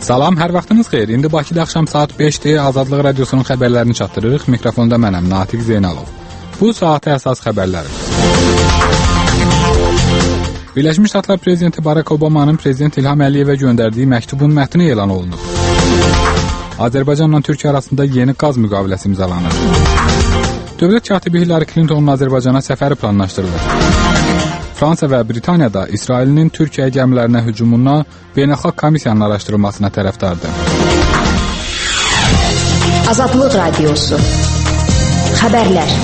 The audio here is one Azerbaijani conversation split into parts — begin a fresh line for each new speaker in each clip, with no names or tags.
Salam, hər vaxtınız xeyir. İndi Bakıda axşam saat 5-dir. Azadlıq Radiosunun xəbərlərini çatdırırıq. Mikrofonda mənəm, Natiq Zeynalov. Bu saata əsas xəbərlər. Birləşmiş Ştatlar Prezidenti Barack Obamanın Prezident İlham Əliyevə göndərdiyi məktubun mətni elan olunub. Azərbaycanla Türkiyə arasında yeni qaz müqaviləsi imzalanır. Dövlət katibi Hillary Clintonun Azərbaycana səfəri planlaşdırılır. Fransa və Britaniyada İsrailin Türkiyə gəmilərinə hücumundan beynəlxalq komissiyanın araşdırılmasına tərəfdardır.
Azadlıq Radiosu. Xəbərlər.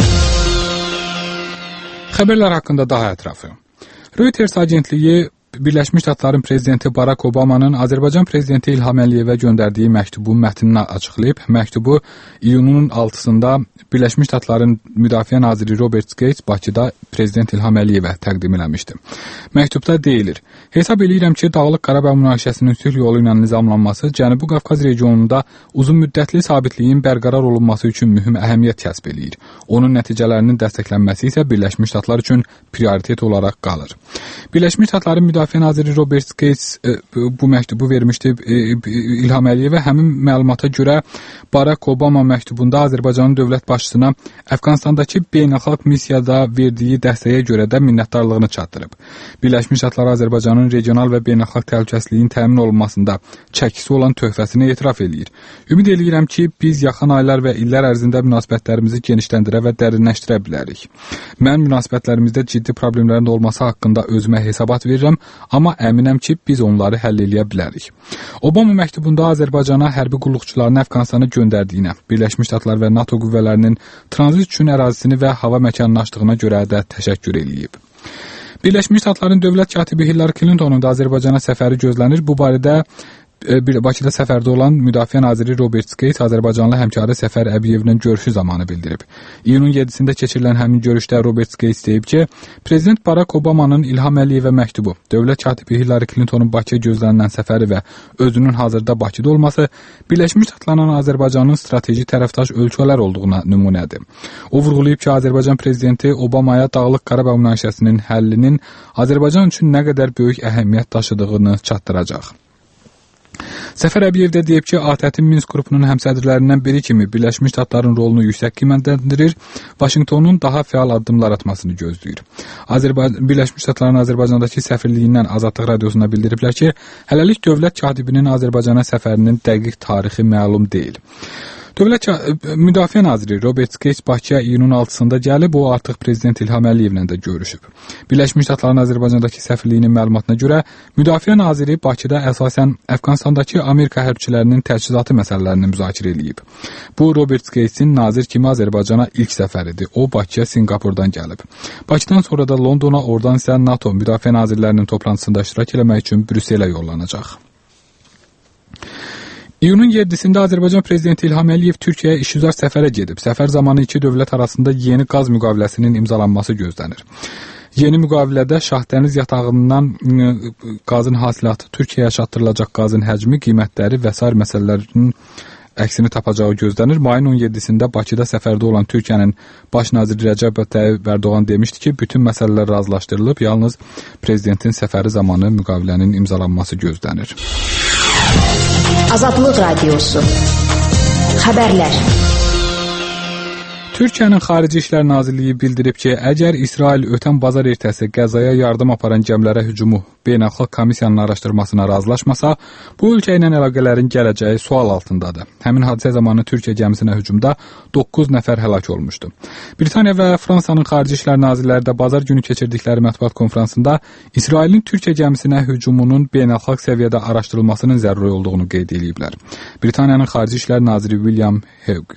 Xəbərlər haqqında daha ətraflı. Reuters agentliyi Birləşmiş Ştatların Prezidenti Barack Obamanın Azərbaycan Prezidenti İlham Əliyevə göndərdiyi məktubun mətnini açıqlayıb. Məktubu iyunun 6-sında Birləşmiş Ştatların Müdafiə Naziri Robert Gates Bakıda Prezident İlham Əliyevə təqdim eləmişdi. Məktubda deyilir: "Hesab edirəm ki, Dağlıq Qarabağ münaqişəsinin sülh yolu ilə nizamlanması Cənubi Qafqaz regionunda uzunmüddətli sabitliyin bərqərar olunması üçün mühüm əhəmiyyət kəsb eləyir. Onun nəticələrinin dəstəklənməsi isə Birləşmiş Ştatlar üçün prioritet olaraq qalır." Birləşmiş Ştatların Müdafiə Naziri Robert Gates bu məktubu vermişdi İlham Əliyevə. Həmin məlumata görə Barack Obama məktubunda Azərbaycanın dövlət başçısına Əfqanistandakı beynəlxalq missiyada verdiyi dəstəyə görə də minnətdarlığını çatdırıb. Birləşmiş Ştatlar Azərbaycanın regional və beynəlxalq təhlükəsizliyin təmin olunmasında çəkisi olan töhfəsini etiraf eləyir. Ümid eləyirəm ki, biz yaxın aylar və illər ərzində münasibətlərimizi genişləndirə və dərinləşdirə bilərik. Mən münasibətlərimizdə ciddi problemlərin olması haqqında özümə hesabat verirəm, amma əminəm ki, biz onları həll eləyə bilərik. Obama məktubunda Azərbaycana hərbi qulluqçularını Əfqanistana göndərdiyinə, Birləşmiş Ştatlar və NATO qüvvələrinin tranzit üçün ərazisini və hava məkanını açdığına görə də təşəkkür eləyib. Birləşmiş Ştatların dövlət katibi Hillary Clintonun da Azərbaycana səfəri gözlənir. Bu barədə Bakıda səfərdə olan Müdafiə Naziri Robert Gates Azərbaycanlı həmkarı Səfər Əbiyevlə görüşü zamanı bildirib. İyunun 7-sində keçirilən həmin görüşdə Robert Gates deyib ki, Prezident Barack Obamanın İlham Əliyevə məktubu, dövlət katibi Hillary Clintonun Bakıya gözlənilən səfəri və özünün hazırda Bakıda olması Birləşmiş Ştatlarla Azərbaycanın strateji tərəfdaş ölkələr olduğuna nümunədir. O vurğulayıb ki, Azərbaycan Prezidenti Obamaya Dağlıq Qarabağ münaqişəsinin həllinin Azərbaycan üçün nə qədər böyük əhəmiyyət daşıdığını çatdıracaq. Səfər Əbiyev də deyib ki, ATƏT-in Minsk qrupunun həmsədrlərindən biri kimi Birləşmiş Ştatların rolunu yüksək qiymətləndirir, Vaşinqtonun daha fəal addımlar atmasını gözləyir. Birləşmiş Ştatların Azərbaycandakı səfirliyindən Azadlıq Radiosuna bildiriblər ki, hələlik dövlət katibinin Azərbaycana səfərinin dəqiq tarixi məlum deyil. Dövlət Müdafiə Naziri Robert Gates Bakıya iyunun 6-sında gəlib, o artıq Prezident İlham Əliyevlə də görüşüb. Birləşmiş Ştatların Azərbaycandakı səfirliyinin məlumatına görə Müdafiə Naziri Bakıda əsasən Əfqanistandakı Amerika hərbçilərinin təchizatı məsələlərini müzakirə eləyib. Bu, Robert Gatesin nazir kimi Azərbaycana ilk səfəridir. O, Bakıya Singapurdan gəlib. Bakıdan sonra da Londona, oradan isə NATO Müdafiə Nazirlərinin toplantısında iştirak eləmək üçün Brüsselə yollanacaq. İyunun 7-sində Azərbaycan Prezidenti İlham Əliyev Türkiyəyə işgüzar səfərə gedib. Səfər zamanı iki dövlət arasında yeni qaz müqaviləsinin imzalanması gözlənir. Yeni müqavilədə Şahdəniz yatağından qazın hasilatı, Türkiyəyə çatdırılacaq qazın həcmi, qiymətləri və sair məsələlərinin əksini tapacağı gözlənir. Mayın 17-sində Bakıda səfərdə olan Türkiyənin baş naziri Rəcəb Tayyip Ərdoğan demişdi ki, bütün məsələlər razılaşdırılıb, yalnız prezidentin səfəri zamanı müqavilənin imzalanması gözlənir.
Azadlıq Radiosu. Xəbərlər.
Türkiyənin Xarici İşlər Nazirliyi bildirib ki, əgər İsrail ötən bazar ertəsi Qəzzaya yardım aparan gəmilərə hücumu beynəlxalq komissiyanın araşdırmasına razılaşmasa, bu ölkə ilə əlaqələrin gələcəyi sual altındadır. Həmin hadisə zamanı Türkiyə gəmisinə hücumda 9 nəfər həlak olmuşdu. Britaniya və Fransanın Xarici İşlər Nazirləri də bazar günü keçirdikləri mətbuat konfransında İsrailin Türkiyə gəmisinə hücumunun beynəlxalq səviyyədə araşdırılmasının zəruri olduğunu qeyd ediblər. Britaniyanın Xarici İşlər Naziri William Hague.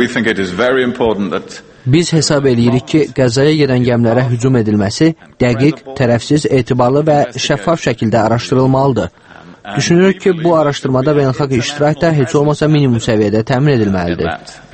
Biz hesab edirik ki, Qəzzaya gedən gəmilərə hücum edilməsi dəqiq, tərəfsiz, etibarlı və şəffaf şəkildə araşdırılmalıdır. Düşünürük ki, bu araşdırmada beynəlxalq iştirak da heç olmasa minimum səviyyədə təmin edilməlidir.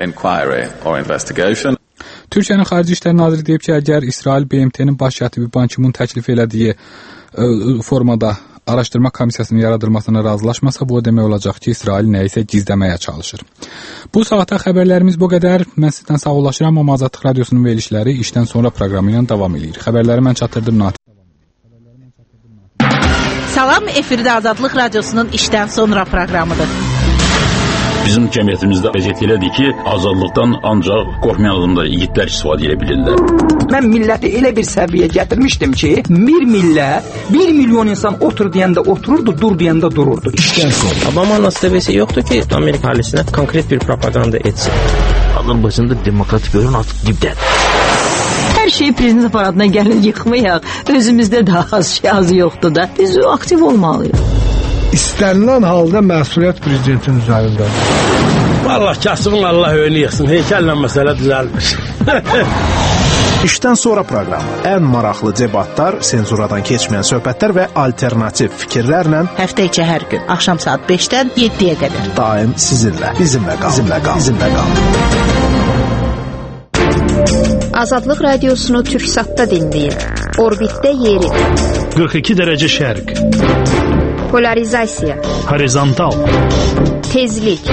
Türkiyənin Xarici İşlər Naziri deyib ki, əgər İsrail BMT-nin baş katibi Ban Ki-mun təklif elədiyi formada araşdırma komissiyasının yaradılmasına razılaşmasa, bu o demək olacaq ki, İsrail nəyisə gizləməyə çalışır. Bu saata xəbərlərimiz bu qədər. Mən sizdən sağollaşıram, amma Azadlıq Radiosunun verilişləri işdən sonra proqramı ilə davam edir. Xəbərləri mən çatdırdım Natiq.
Salam, efirdə Azadlıq Radiosunun işdən sonra proqramıdır.
Bizim cəmiyyətimizdə vəziyyət elədir ki, azadlıqdan ancaq qorxmayan adamlar, igidlər istifadə edə bilirlər.
Mən milləti elə bir səviyyə gətirmişdim ki, bir millət, 1 milyon insan otur deyəndə otururdu, dur deyəndə dururdu.
Obama'nın seviyesi yoktu ki Amerika ailesine konkret bir propaganda etsin.
Azərbaycanda demokratik görün artıq dibdədir.
Hər şeyi prezident aparatına gəlin yıxmayaq. Özümüzdə daha az yoxdur da. Biz aktiv olmalıyıq.
İstənilən halda məsuliyyət prezidentin üzərindədir.
Vallahi kasıbın Allah öyle yıxsın. Heykəllə məsələ düzəlmiş.
İşdən sonra proqramı. Ən maraqlı debatlar, senzuradan keçməyən söhbətlər və alternativ fikirlərlə
Həftə içi hər gün axşam saat 5-dən 7-yə qədər.
Daim sizinlə, bizimlə qal.
Azadlıq Radiosunu Türksatda dinləyin. Orbitdə yeri.
42 dərəcə şərq.
Polarizasiya.
Horizontal.
Tezlik.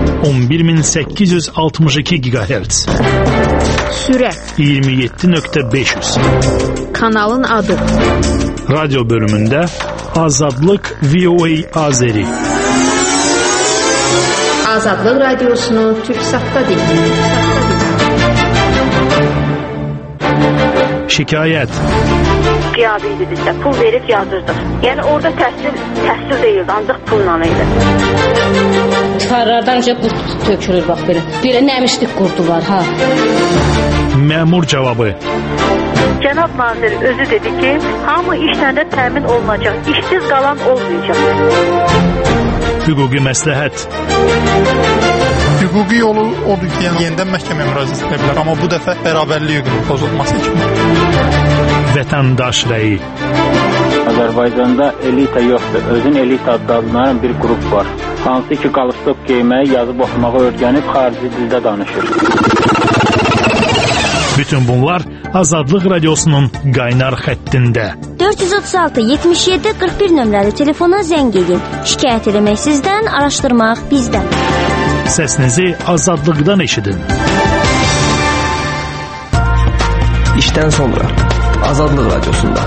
11862 GHz.
Sürət.
27.500.
Kanalın adı.
Radyo bölümündə Azadlıq VOA Azeri.
Azadlıq Radiosunu Türksatda dinləyin.
Şikayət.
Qiyabi idi bizdə, pul verib yazırdıq. Yəni orada təhsil deyildi, ancaq pulla idi.
Çıxarlardan qurt tökülür, bax belə. Belə nəmişlik qurdular, ha.
Məmur cavabı.
Cənab nazir özü dedi ki, hamı işlərdə təmin olunacaq, işsiz qalan olmayacaq.
Hüquqi məsləhət.
Hüquqi yolu odur ki, yenidən məhkəməyə müraciət edə bilər, amma bu dəfə bərabərlik hüququnun pozulması kimi.
Vətəndaş rəyi.
Azərbaycanda elita yoxdur, özün elita adlanan bir qrup var. Hansı ki, qalstok geyməyi, yazıb oxumağı öyrənib xarici dildə danışır.
Bütün bunlar Azadlıq Radiosunun qaynar xəttində.
436-77-41 nömrəli telefona zəng edin. Şikayət eləmək sizdən, araşdırmaq bizdən.
Səsinizi azadlıqdan eşidin.
İşdən sonra Azadlıq Radiosunda.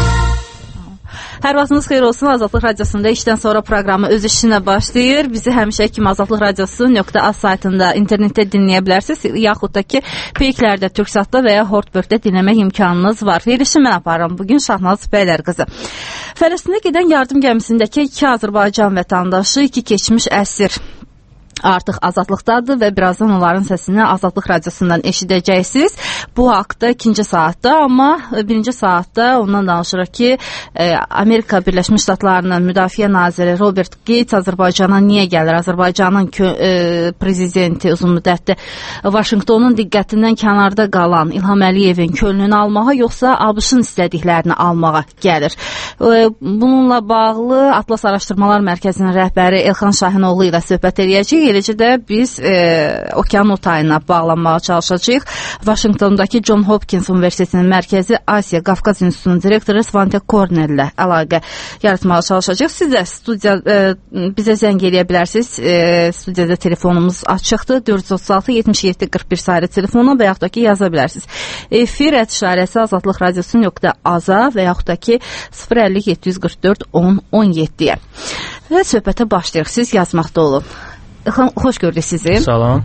Hər vaxtınız xeyir olsun. Azadlıq Radiosunda işdən sonra proqramı öz işinə başlayır. Bizi həmişə kimi Azadlıq Radiosu.az saytında internetdə dinləyə bilərsiniz. Yaxud da ki, peyklərdə, Türksatda və ya Hortbörgdə dinləmək imkanınız var. Verilişi mən aparıram. Bugün Şahnaz Bəylər qızı. Fələstinə gedən yardım gəmisindəki 2 Azərbaycan vətəndaşı, 2 keçmiş əsir artıq azadlıqdadır və birazdan onların səsini Azadlıq Radiosundan eşidəcəksiniz. Bu haqda 2-ci saatda, amma 1-ci saatda ondan danışırıq ki, Amerika Birləşmiş Ştatlarının Müdafiə Naziri Robert Gates Azərbaycana niyə gəlir? Azərbaycanın prezidenti uzun müddətdir Vaşinqtonun diqqətindən kənarda qalan İlham Əliyevin könlünü almağa, yoxsa ABŞ-ın istədiklərini almağa gəlir? Bununla bağlı Atlas Araşdırmalar Mərkəzinin rəhbəri Elxan Şahinoğlu ilə söhbət edəcəyik. Eləcə də biz okean otayına bağlanmağa çalışacağıq. Vaşinqtondakı John Hopkins Universitetinin mərkəzi Asiya Qafqaz İnstitutunun direktoru Svante Kornel ilə əlaqə yaratmağa çalışacağıq. Siz də bizə zəng eləyə bilərsiniz. Studiyada telefonumuz açıqdır. 436-77-41 sayılı telefona və yaxud da ki, yaza bilərsiniz. Efir @işarəsi azadlıqradiosu.az-a və yaxud da ki, 050-744-10-17-yə. Və söhbətə başlayırıq. Siz yazmaqda olun. Xoş gördük sizi.
Salam.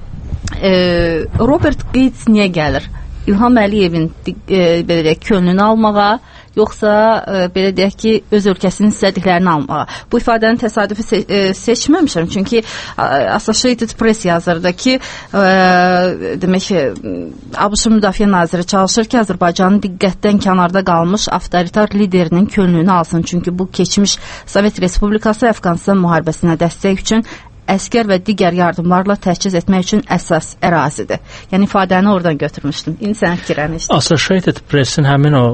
Robert Gates niyə gəlir? İlham Əliyevin belə deyək, könlünü almağa, yoxsa belə deyək ki, öz ölkəsinin istədiklərini almağa. Bu ifadəni təsadüfi seçməmişəm, çünki Associated Press yazırdı ki, demək ki, ABŞ Müdafiə Naziri çalışır ki, Azərbaycanın diqqətdən kənarda qalmış avtoritar liderinin könlünü alsın, çünki bu keçmiş Sovet Respublikası Əfqanistan müharibəsinə dəstək üçün əskər və digər yardımlarla təchiz etmək üçün əsas ərazidir. Yəni ifadəni oradan götürmüşdüm. İndi sən fikirlərini işlə.
Associated Press-in həmin o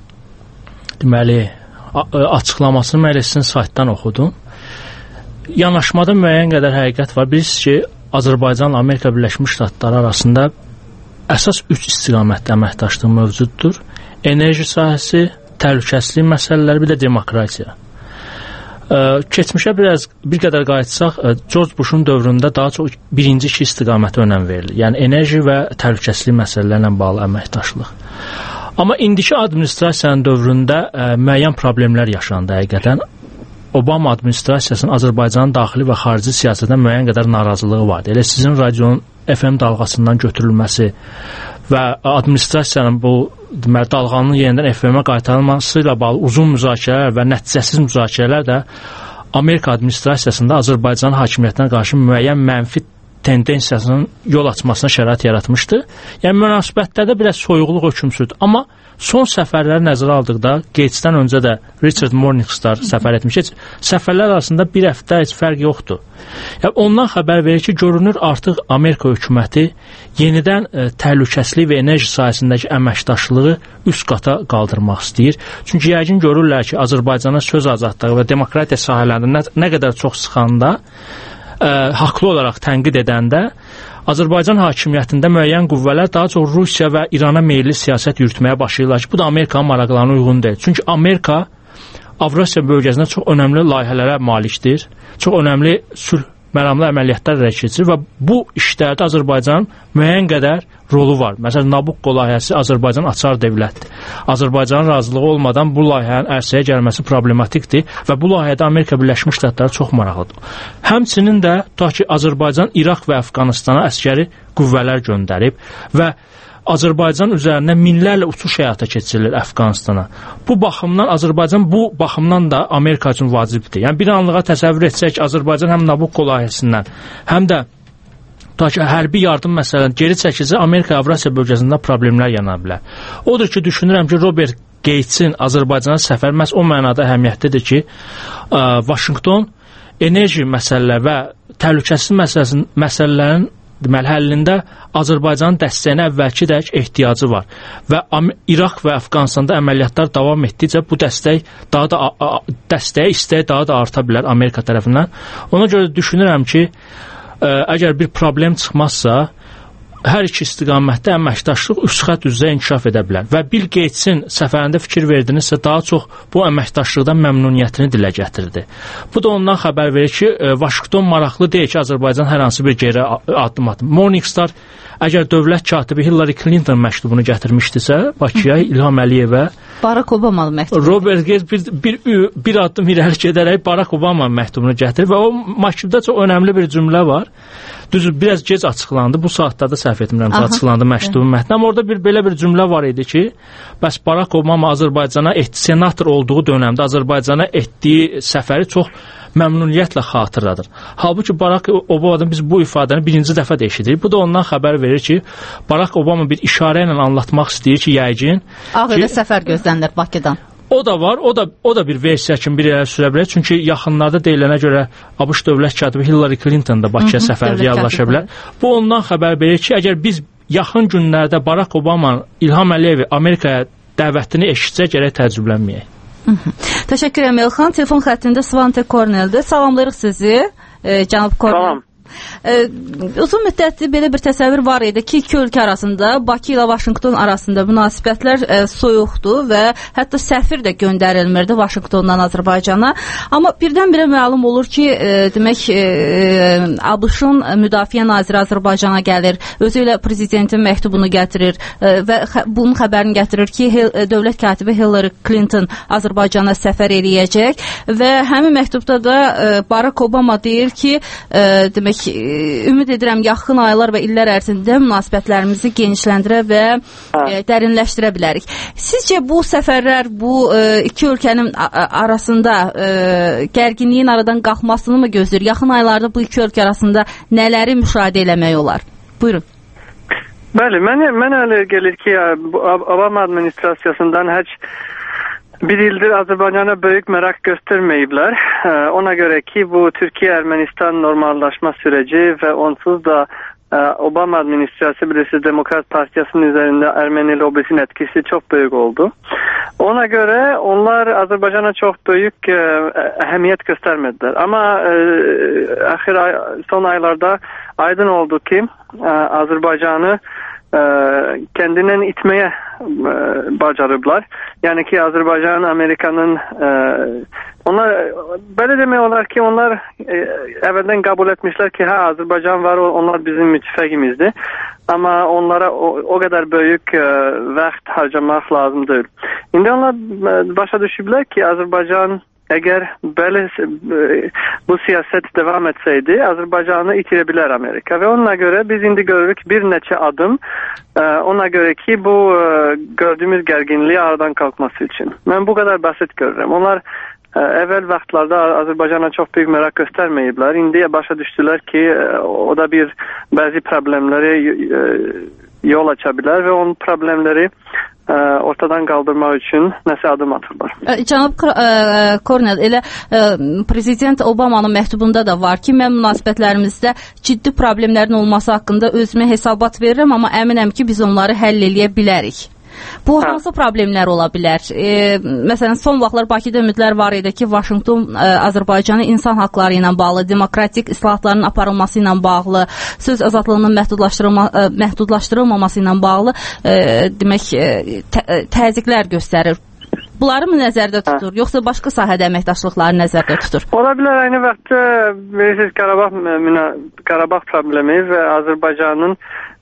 deməli açıqlamasını mən sizin saytdan oxudum. Yanaşmada müəyyən qədər həqiqət var. Bilirsiniz ki, Azərbaycanla Amerika Birləşmiş Ştatları arasında əsas 3 istiqamətdə əməkdaşlıq mövcuddur. Enerji sahəsi, təhlükəsizlik məsələləri, bir də demokratiya. Keçmişə bir qədər qayıtsaq, George Bush'un dövründə daha çox birinci 2 istiqamətə önəm verilir. Yəni enerji və təhlükəsizlik məsələlərlə bağlı əməkdaşlıq. Amma indiki administrasiyanın dövründə müəyyən problemlər yaşandı həqiqətən. Obama administrasiyasının Azərbaycanın daxili və xarici siyasətdən müəyyən qədər narazılığı vardı. Elə sizin radionun FM dalğasından götürülməsi və administrasiyanın bu deməli dalğanın yenidən FM-ə qaytarılması ilə bağlı uzun müzakirələr və nəticəsiz müzakirələr də Amerika administrasiyasında Azərbaycan hakimiyyətinə qarşı müəyyən mənfi tendensiyasının yol açmasına şərait yaratmışdı. Yəni münasibətlərdə biraz soyuqluq hökm sürdü. Amma son səfərləri nəzərə aldıqda, Gates'dən öncə də Richard Morningstar səfər etmiş. Səfərlər arasında bir həftə heç fərq yoxdur. Yəni ondan xəbər verir ki, görünür artıq Amerika hökuməti yenidən təhlükəsizlik və enerji sahəsindəki əməkdaşlığı üst qata qaldırmaq istəyir. Çünki yəqin görürlər ki, Azərbaycana söz azadlığı və demokratiya sahələrində nə qədər çox sıxanda, haqlı olaraq tənqid edəndə Azərbaycan hakimiyyətində müəyyən qüvvələr daha çox Rusiya və İrana meyilli siyasət yürütməyə başlayırlar ki, bu da Amerikanın maraqlarına uyğun deyil. Çünki Amerika Avrasiya bölgəsində çox önəmli layihələrə malikdir, çox önəmli sülh məramlı əməliyyatlar həyata keçirir və bu işlərdə Azərbaycanın müəyyən qədər rolu var. Məsələn, Nabucco layihəsi Azərbaycan açar dövlətdir. Azərbaycanın razılığı olmadan bu layihənin ərsəyə gəlməsi problematikdir və bu layihədə Amerika Birləşmiş Ştatları çox maraqlıdır. Həmçinin də ta ki Azərbaycan İraq və Əfqanistana əskəri qüvvələr göndərib və Azərbaycan üzərində minlərlə uçuş həyata keçirilir Əfqanistana. Bu baxımdan Azərbaycan bu baxımdan da Amerika üçün vacibdir. Yəni bir anlığa təsəvvür etsək ki, Azərbaycan həm Nabucco layihəsindən, həm də ta ki hərbi yardım məsələn geri çəkilsə, Amerika Avrasiya bölgəsində problemlər yana bilər. Odur ki, düşünürəm ki, Robert Gates'in Azərbaycana səfəri məhz o mənada əhəmiyyətlidir ki, Vaşinqton enerji məsələləri və təhlükəsizlik məsələlərin deməli həllində Azərbaycanın dəstəyinə əvvəlkidək ehtiyacı var və İraq və Əfqanistanda əməliyyatlar davam etdikcə bu dəstəyə istəyi daha da arta bilər Amerika tərəfindən. Ona görə düşünürəm ki, əgər bir problem çıxmazsa, hər iki istiqamətdə əməkdaşlıq üst xətt üzrə inkişaf edə bilər və Bill Gatesin səfərində fikir verdinizsə daha çox bu əməkdaşlıqdan məmnuniyyətini dilə gətirdi. Bu da ondan xəbər verir ki, Vaşinqton maraqlı deyil ki, Azərbaycan hər hansı bir geri addım atır. Morningstar əgər dövlət katibi Hillary Clinton məktubunu gətirmişdisə Bakıya, İlham Əliyevə,
Barack Obama məktubu.
Robert Gates bir addım irəli gedərək Barack Obama məktubunu gətirir və o məktubda çox önəmli bir cümlə var. Düzdür, biraz gec açıqlandı. Bu saatlarda səhv etmirəmsə açıqlandı məktubun mətni. Amma orada belə bir cümlə var idi ki, bəs Barack Obama Azərbaycana senator olduğu dövrdə Azərbaycana etdiyi səfəri çox məmnuniyyətlə xatırladır. Halbuki Barack Obama'dan biz bu ifadəni birinci dəfə də eşidirik. Bu da ondan xəbər verir ki, Barack Obama bir işarə ilə anlatmaq istəyir ki, yəqin
Ağrıda səfər gözlənilir Bakıdan.
O da var, o da bir versiya kimi bir yerə sürə bilər. Çünki yaxınlarda deyilənə görə ABŞ dövlət katibi Hillary Clinton da Bakıya səfər reallaşa bilər. Bu ondan xəbər verir ki, əgər biz yaxın günlərdə Barack Obama, İlham Əliyev Amerikaya dəvətini eşitsək, gərək təəccüblənməyək.
Təşəkkür edirəm Elxan. Telefon xəttində Svante Korneldir. Salamlayırıq sizi, cənab Kornel.
Salam.
Uzun müddətli belə bir təsəvvür var idi ki, iki ölkə arasında, Bakı ilə Vaşinqton arasında münasibətlər soyuqdur və hətta səfir də göndərilmirdi Vaşinqtondan Azərbaycana. Amma birdən-birə məlum olur ki, demək ABŞ-ın müdafiə naziri Azərbaycana gəlir, özü ilə prezidentin məktubunu gətirir və bunun xəbərini gətirir ki, dövlət katibi Hillary Clinton Azərbaycana səfər eləyəcək və həmin məktubda da Barack Obama deyir ki, demək ümid edirəm yaxın aylar və illər ərzində münasibətlərimizi genişləndirə və dərinləşdirə bilərik. Sizcə bu səfərlər bu iki ölkənin arasında gərginliyin aradan qalxmasını mı gözləyir? Yaxın aylarda bu iki ölkə arasında nələri müşahidə eləmək olar? Buyurun.
Bəli, mənə elə gəlir ki, Obama administrasiyasından heç bir ildir Azərbaycana böyük merak göstermeyiblər. Ona göre ki bu Türkiye-Ermenistan normallaşma süreci ve onsuz da Obama administrasyonu bilirsiniz Demokrat Partiyası'nın üzerinde Ermeni lobisinin etkisi çok büyük oldu. Ona göre onlar Azerbaycan'a çok büyük ehemmiyet göstermediler. Ama son aylarda aydın oldu ki Azerbaycan'ı kendinden itmeye bacarıblar. Yani ki Azerbaycan, Amerika'nın onlar böyle demek olar ki onlar evvelden kabul etmişler ki Azerbaycan var, onlar bizim müttefikimizdi. Ama onlara o kadar büyük vakit harcamak lazım değil. Şimdi onlar başa düşüblər ki Azerbaycan əgər belə bu siyasət davam etsəydi, Azərbaycanı itirə bilər Amerika və ona görə biz indi görürük bir neçə adım ona görə ki bu gördüyümüz gərginliyi aradan qalxması üçün. Mən bu qədər basit görürəm. Onlar əvvəl vaxtlarda Azərbaycana çox böyük maraq göstərməyiblər. İndi başa düşdülər ki, o da bir bəzi problemləri yol aça bilər və onun problemləri ortadan qaldırmaq üçün nəsə adım atırlar.
Cənab Kornel, elə Prezident Obamanın məktubunda da var ki, mən münasibətlərimizdə ciddi problemlərin olması haqqında özümə hesabat verirəm, amma əminəm ki, biz onları həll eləyə bilərik. Bu hansı problemlər ola bilər? Məsələn, son vaxtlar Bakıda ümidlər var idi ki, Vaşinqton Azərbaycanı insan haqları ilə bağlı, demokratik islahatların aparılması ilə bağlı, söz azadlığının məhdudlaşdırılmaması ilə bağlı demək təzyiqlər göstərir. Bunları mı nəzərdə tutur, yoxsa başqa sahədə əməkdaşlıqları nəzərdə tutur?
Ola bilər, aynı vaxtda bilirsiniz, Qarabağ problemi və Azərbaycanın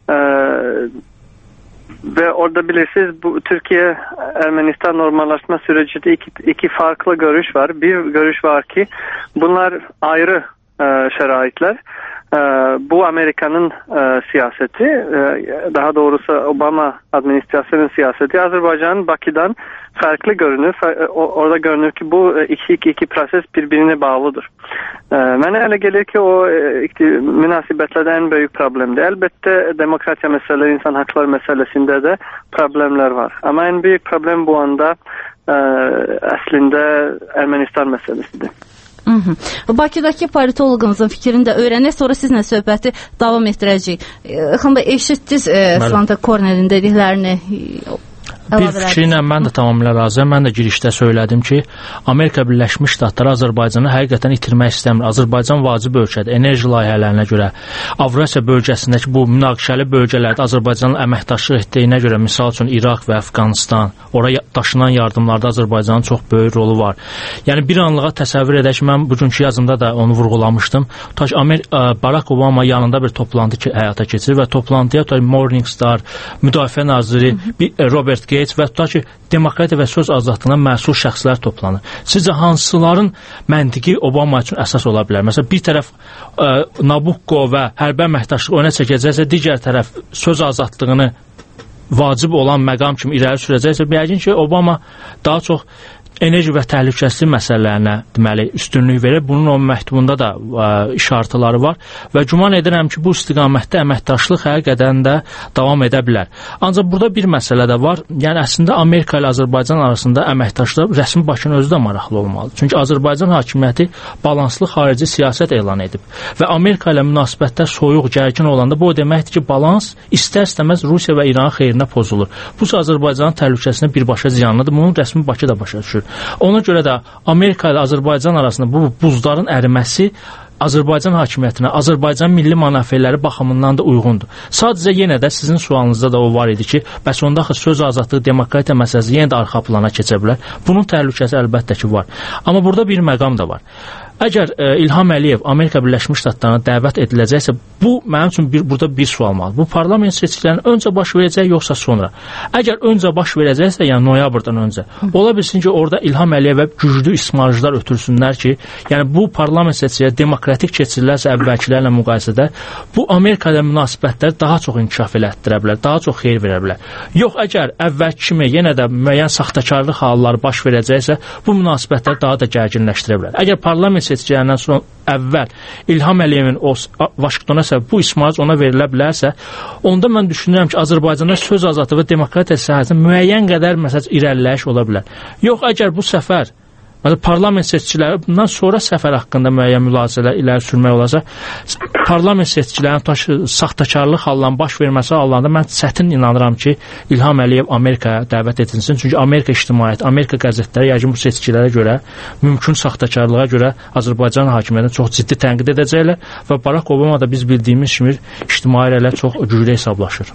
və orada bilirsiniz, bu Türkiyə-Ermənistan normallaşma sürecinde iki farklı görüş var. Bir görüş var ki, bunlar ayrı şəraitlər. Bu Amerika'nın siyaseti, daha doğrusu Obama administrasyonun siyaseti. Azerbaycan Bakı'dan farklı görünür. Orada görünür ki bu iki proses birbirine bağlıdır. Mənə elə gəlir ki, o münasibətlərdə ən böyük problemdir. Əlbəttə demokratiya məsələləri, insan hakları məsələsində də problemlər var. Amma ən böyük problem bu anda əslində Ermənistan məsələsidir.
Bakıdakı politoloqunuzun fikrini də öyrənək, sonra sizlə söhbəti davam etdirəcəyik. Xanım, eşitdiniz Svante Kornelin dediklərini?
Bir fikri ilə mən də tamamilə razıyam. Mən də girişdə söylədim ki, Amerika Birləşmiş Ştatları Azərbaycanı həqiqətən itirmək istəmir. Azərbaycan vacib ölkədir. Enerji layihələrinə görə, Avrasiya bölgəsindəki bu münaqişəli bölgələrdə Azərbaycanın əməkdaşlıq etdiyinə görə, misal üçün İraq və Əfqanistan, oraya daşınan yardımlarda Azərbaycanın çox böyük rolu var. Yəni bir anlığa təsəvvür edək ki, mən bugünkü yazımda da onu vurğulamışdım. Barack Obama yanında bir toplantı həyata keçirir və toplantıya Morningstar, Müdafiə naziri Robert Gates və tutaq ki, demokratiya və söz azadlığına məsul şəxslər toplanır. Sizcə hansıların məntiqi Obama üçün əsas ola bilər? Məsələn, bir tərəf Nabucco və hərbi əməkdaşlıq önə çəkəcəksə, digər tərəf söz azadlığını vacib olan məqam kimi irəli sürəcəksə, yəqin ki, Obama daha çox enerji və təhlükəsizlik məsələlərinə deməli üstünlük verir. Bunun o məktubunda da işartıları var və güman edirəm ki, bu istiqamətdə əməkdaşlıq həqiqətən də davam edə bilər. Ancaq burada bir məsələ də var. Yəni əslində Amerika ilə Azərbaycan arasında əməkdaşlıq rəsmi Bakının özü də maraqlı olmalıdır. Çünki Azərbaycan hakimiyyəti balanslı xarici siyasət elan edib və Amerika ilə münasibətlər soyuq, gərgin olanda bu o deməkdir ki, balans istər-istəməz Rusiya və İranın xeyrinə pozulur. Bu Azərbaycanın təhlükəsinə birbaşa ziyanlıdır. Bunu rəsmi Bakı da başa düşür. Ona görə də Amerika ilə Azərbaycan arasında bu buzların əriməsi Azərbaycan hakimiyyətinə, Azərbaycan milli mənafeləri baxımından da uyğundur. Sadəcə yenə də sizin sualınızda da o var idi ki, bəs onda söz azadlığı, demokratiya məsələsi yenə də arxa plana keçə bilər. Bunun təhlükəsi əlbəttə ki var. Amma burada bir məqam da var. Əgər İlham Əliyev Amerika Birləşmiş Ştatlarına dəvət ediləcəksə, bu mənim üçün burada bir sual var. Bu parlament seçkilərinin öncə baş verəcək yoxsa sonra? Əgər öncə baş verəcəksə, yəni noyabrdan öncə, ola bilsin ki, orada İlham Əliyevə güclü ismarjlar ötürsünlər ki, yəni bu parlament seçkiləri demokratik keçirilərsə əvvəlkilərlə müqayisədə, bu Amerika ilə münasibətləri daha çox inkişaf elətdirə bilər, daha çox xeyir verə bilər. Yox, əgər əvvəlki kimi yenə də müəyyən saxtakarlıq halları baş verəcəksə, bu münasibətləri daha da gərginləşdirə bilər. Əgər parlament seçkilərindən sonra əvvəl İlham Əliyevin Vaşinqtona səbəb bu ismarc ona verilə bilərsə, onda mən düşünürəm ki, Azərbaycanda söz azadlığı və demokratiya sahəsində müəyyən qədər məsəl irəliləyiş ola bilər. Yox, əgər bu səfər parlament seçkiləri bundan sonra səfər haqqında müəyyən mülahizələr iləri sürmək olacaq. Parlament seçkilərinin saxtakarlıq hallarının baş verməsi hallarında mən çətin inanıram ki, İlham Əliyev Amerikaya dəvət edilsin. Çünki Amerika ictimaiyyəti, Amerika qəzetləri yəqin bu seçkilərə görə, mümkün saxtakarlığa görə Azərbaycan hakimiyyətini çox ciddi tənqid edəcəklər və Barack Obama da biz bildiyimiz kimi ictimai rəylə çox güclü hesablaşır.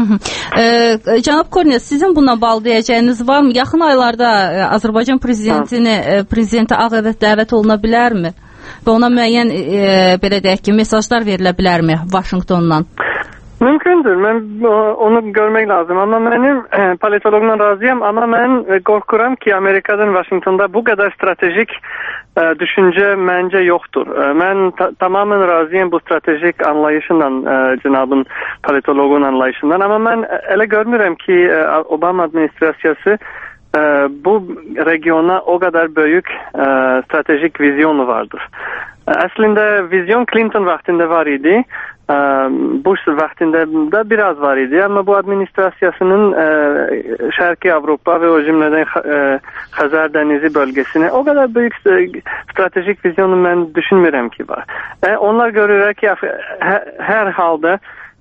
Cənab Kornel, sizin bununla bağlı deyəcəyiniz varmı? Yaxın aylarda Azərbaycan prezidenti Ağ Evə dəvət oluna bilərmi? Və ona müəyyən belə deyək ki, mesajlar verilə bilərmi Vaşinqtondan?
Mümkündür. Mən onu görmək lazım. Amma mənim politologla razıyam. Amma mən qorxuram ki, Amerikadan Washingtonda bu qədər stratejik düşüncə məncə yoxdur. Mən tamamən razıyam bu stratejik anlayışla, cənabın politologun anlayışından. Amma mən elə görmürəm ki, Obama administrasiyası bu regiona o qədər böyük stratejik vizyonu vardır. Əslində vizyon Clinton vaxtında var idi. Bush vaxtında da biraz var idi, amma bu administrasiyasının Şərqi Avropa və o cümlədən Xəzər dənizi bölgəsinə o qədər böyük stratejik vizyonu mən düşünmürəm ki var. Onlar görürlər ki, hər halda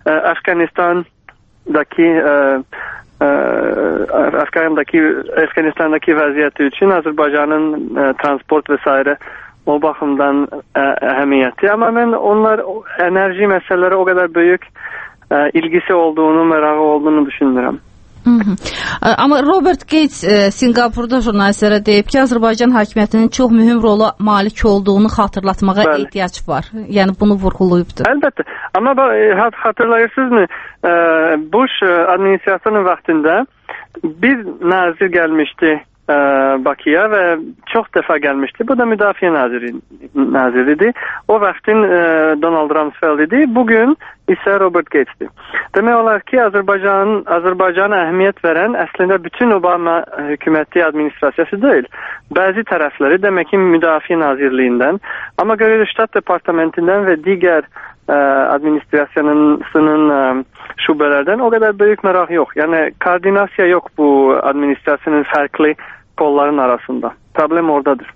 Afganistan'daki vəziyyəti üçün Azərbaycanın transport və s. o baxımdan əhəmiyyətli. Amma mən onlar enerji məsələləri o qədər böyük ilgisi olduğunu, mərağı olduğunu düşünmürəm.
Amma Robert Gates Singapurda jurnalistlərə deyib ki, Azərbaycan hakimiyyətinin çox mühüm rola malik olduğunu xatırlatmağa ehtiyac var. Yəni bunu vurğulayıbdır.
Əlbəttə. Amma xatırlayırsınızmı? Bush administrasiyasının vaxtında bir nazir gəlmişdi Bakıya və çox dəfə gəlmişdi. Bu da müdafiə naziridir. O vaxtın Donald Rumsfeld idi. Bugün isə Robert Gates'dir. Demək olar ki, Azərbaycana əhəmiyyət verən əslində bütün Obama hökuməti administrasiyası deyil. Bəzi tərəfləri demək ki, müdafiə nazirliyindən, amma görülür Ştat Departamentindən və digər administrasiyasının şubələrdən o qədər böyük məraq yox. Yəni koordinasiya yox bu administrasiyanın fərqli kolların arasında. Problem oradadır.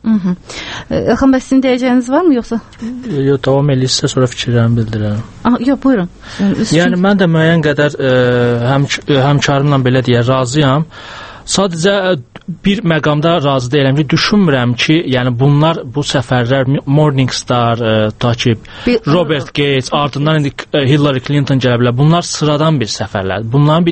Elxan bəy, sizin deyəcəyiniz varmı yoxsa?
Yox, davam eləyirsə sonra fikirlərimi bildirirəm.
Yox, buyurun.
Yəni mən də müəyyən qədər həmkarımla belə deyək, razıyam. Sadəcə bir məqamda razı deyiləm ki, düşünmürəm ki, yəni bunlar, bu səfərlər Morning Star, takib, Robert Gates, ardından indi Hillary Clinton gələ bilər. Bunlar sıradan bir səfərlər. Bunların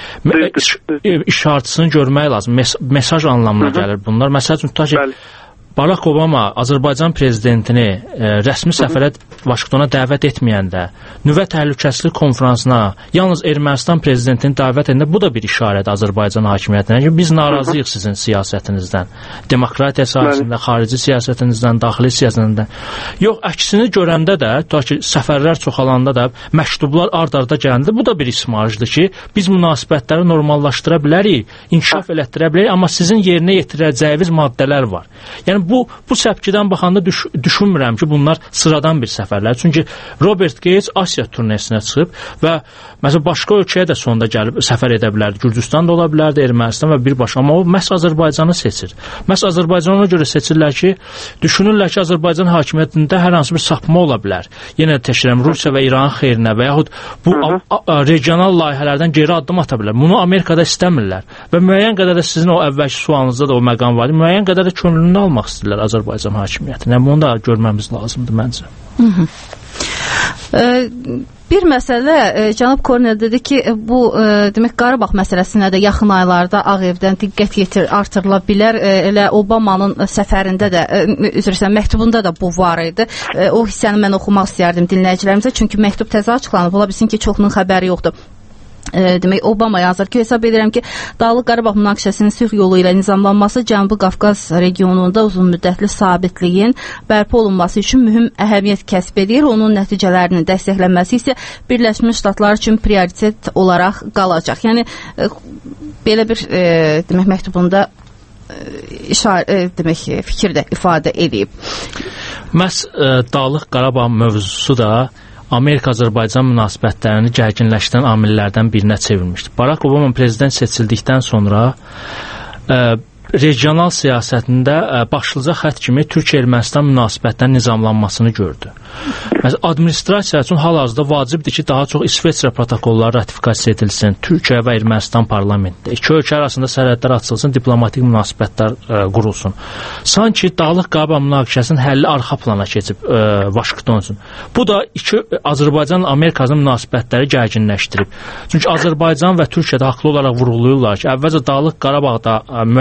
bir işarətini görmək lazım. Mesaj anlamına gəlir bunlar. Məsəl üçün, takib, Barack Obama Azərbaycan prezidentini rəsmi səfərə Vaşinqtona dəvət etməyəndə, nüvə təhlükəsizlik konfransına yalnız Ermənistan prezidentini dəvət edəndə, bu da bir işarədir Azərbaycan hakimiyyətinə. Yəni, biz narazıyıq sizin siyasətinizdən, demokratiya sahəsində, xarici siyasətinizdən, daxili siyasətindən. Yox, əksini görəndə də, ta ki, səfərlər çoxalanda da, məktublar ard-arda gələndə, bu da bir ismarıcıdır ki, biz münasibətləri normallaşdıra bilərik, inkişaf elətdirə bilərik, amma sizin yerinə yetirəcəyiniz maddələr var. Yəni, bu səpkidən baxanda düşünmürəm ki, bunlar sıradan bir səfərlər. Çünki Robert Gates Asiya turnesinə çıxıb və məsələn başqa ölkəyə də sonda gəlib səfər edə bilərdi. Gürcüstan da ola bilərdi, Ermənistan və birbaşa. Amma o məhz Azərbaycanı seçir. Məhz Azərbaycanı ona görə seçirlər ki, düşünürlər ki, Azərbaycan hakimiyyətində hər hansı bir sapma ola bilər. Yenə təşkiləm Rusiya və İranın xeyrinə və yaxud bu regional layihələrdən geri addım ata bilər. Bunu Amerikada istəmirlər. Və müəyyən qədər də sizin o əvvəlki sualınızda da o məqam var. Müəyyən qədər də könlünü almaq istəyirlər Azərbaycan hakimiyyətinə. Bunu da görməmiz lazımdır məncə.
Bir məsələ, cənab Kornel dedi ki, bu demək Qarabağ məsələsinə də yaxın aylarda Ağ Evdən diqqət artırıla bilər. Elə Obamanın səfərində də, məktubunda da bu var idi. O hissəni mən oxumaq istərdim dinləyicilərimizə, çünki məktub təzə açıqlanıb, ola bilsin ki, çoxunun xəbəri yoxdur. Demək, Obama yazır ki, hesab edirəm ki, Dağlıq Qarabağ münaqişəsinin sülh yolu ilə nizamlanması Cənubi Qafqaz regionunda uzun müddətli sabitliyin bərpa olunması üçün mühüm əhəmiyyət kəsb edir. Onun nəticələrinin dəstəklənməsi isə Birləşmiş Ştatlar üçün prioritet olaraq qalacaq. Yəni, belə bir demək, məktubunda fikir də ifadə edib.
Məhz Dağlıq Qarabağ mövzusu da Amerika-Azərbaycan münasibətlərini gərginləşdirən amillərdən birinə çevrilmişdir. Barack Obama prezident seçildikdən sonra regional siyasətində başlıca xətt kimi Türkiyə-Ermənistan münasibətlərinin nizamlanmasını gördü. Administrasiya üçün hal-hazırda vacibdir ki, daha çox İsveçrə protokolları ratifikasiya edilsin, Türkiyə və Ermənistan parlamentdə. İki ölkə arasında sərhədlər açılsın, diplomatik münasibətlər qurulsun. Sanki Dağlıq Qarabağ münaqişəsinin həlli arxa plana keçib Vaşinqton üçün. Bu da Azərbaycan Amerikasının münasibətləri gərginləşdirib. Çünki Azərbaycan və Türkiyə də haqlı olaraq vurğulayırlar ki, əvvəlcə Dağlıq Qarabağda müəyyən irəliləmələr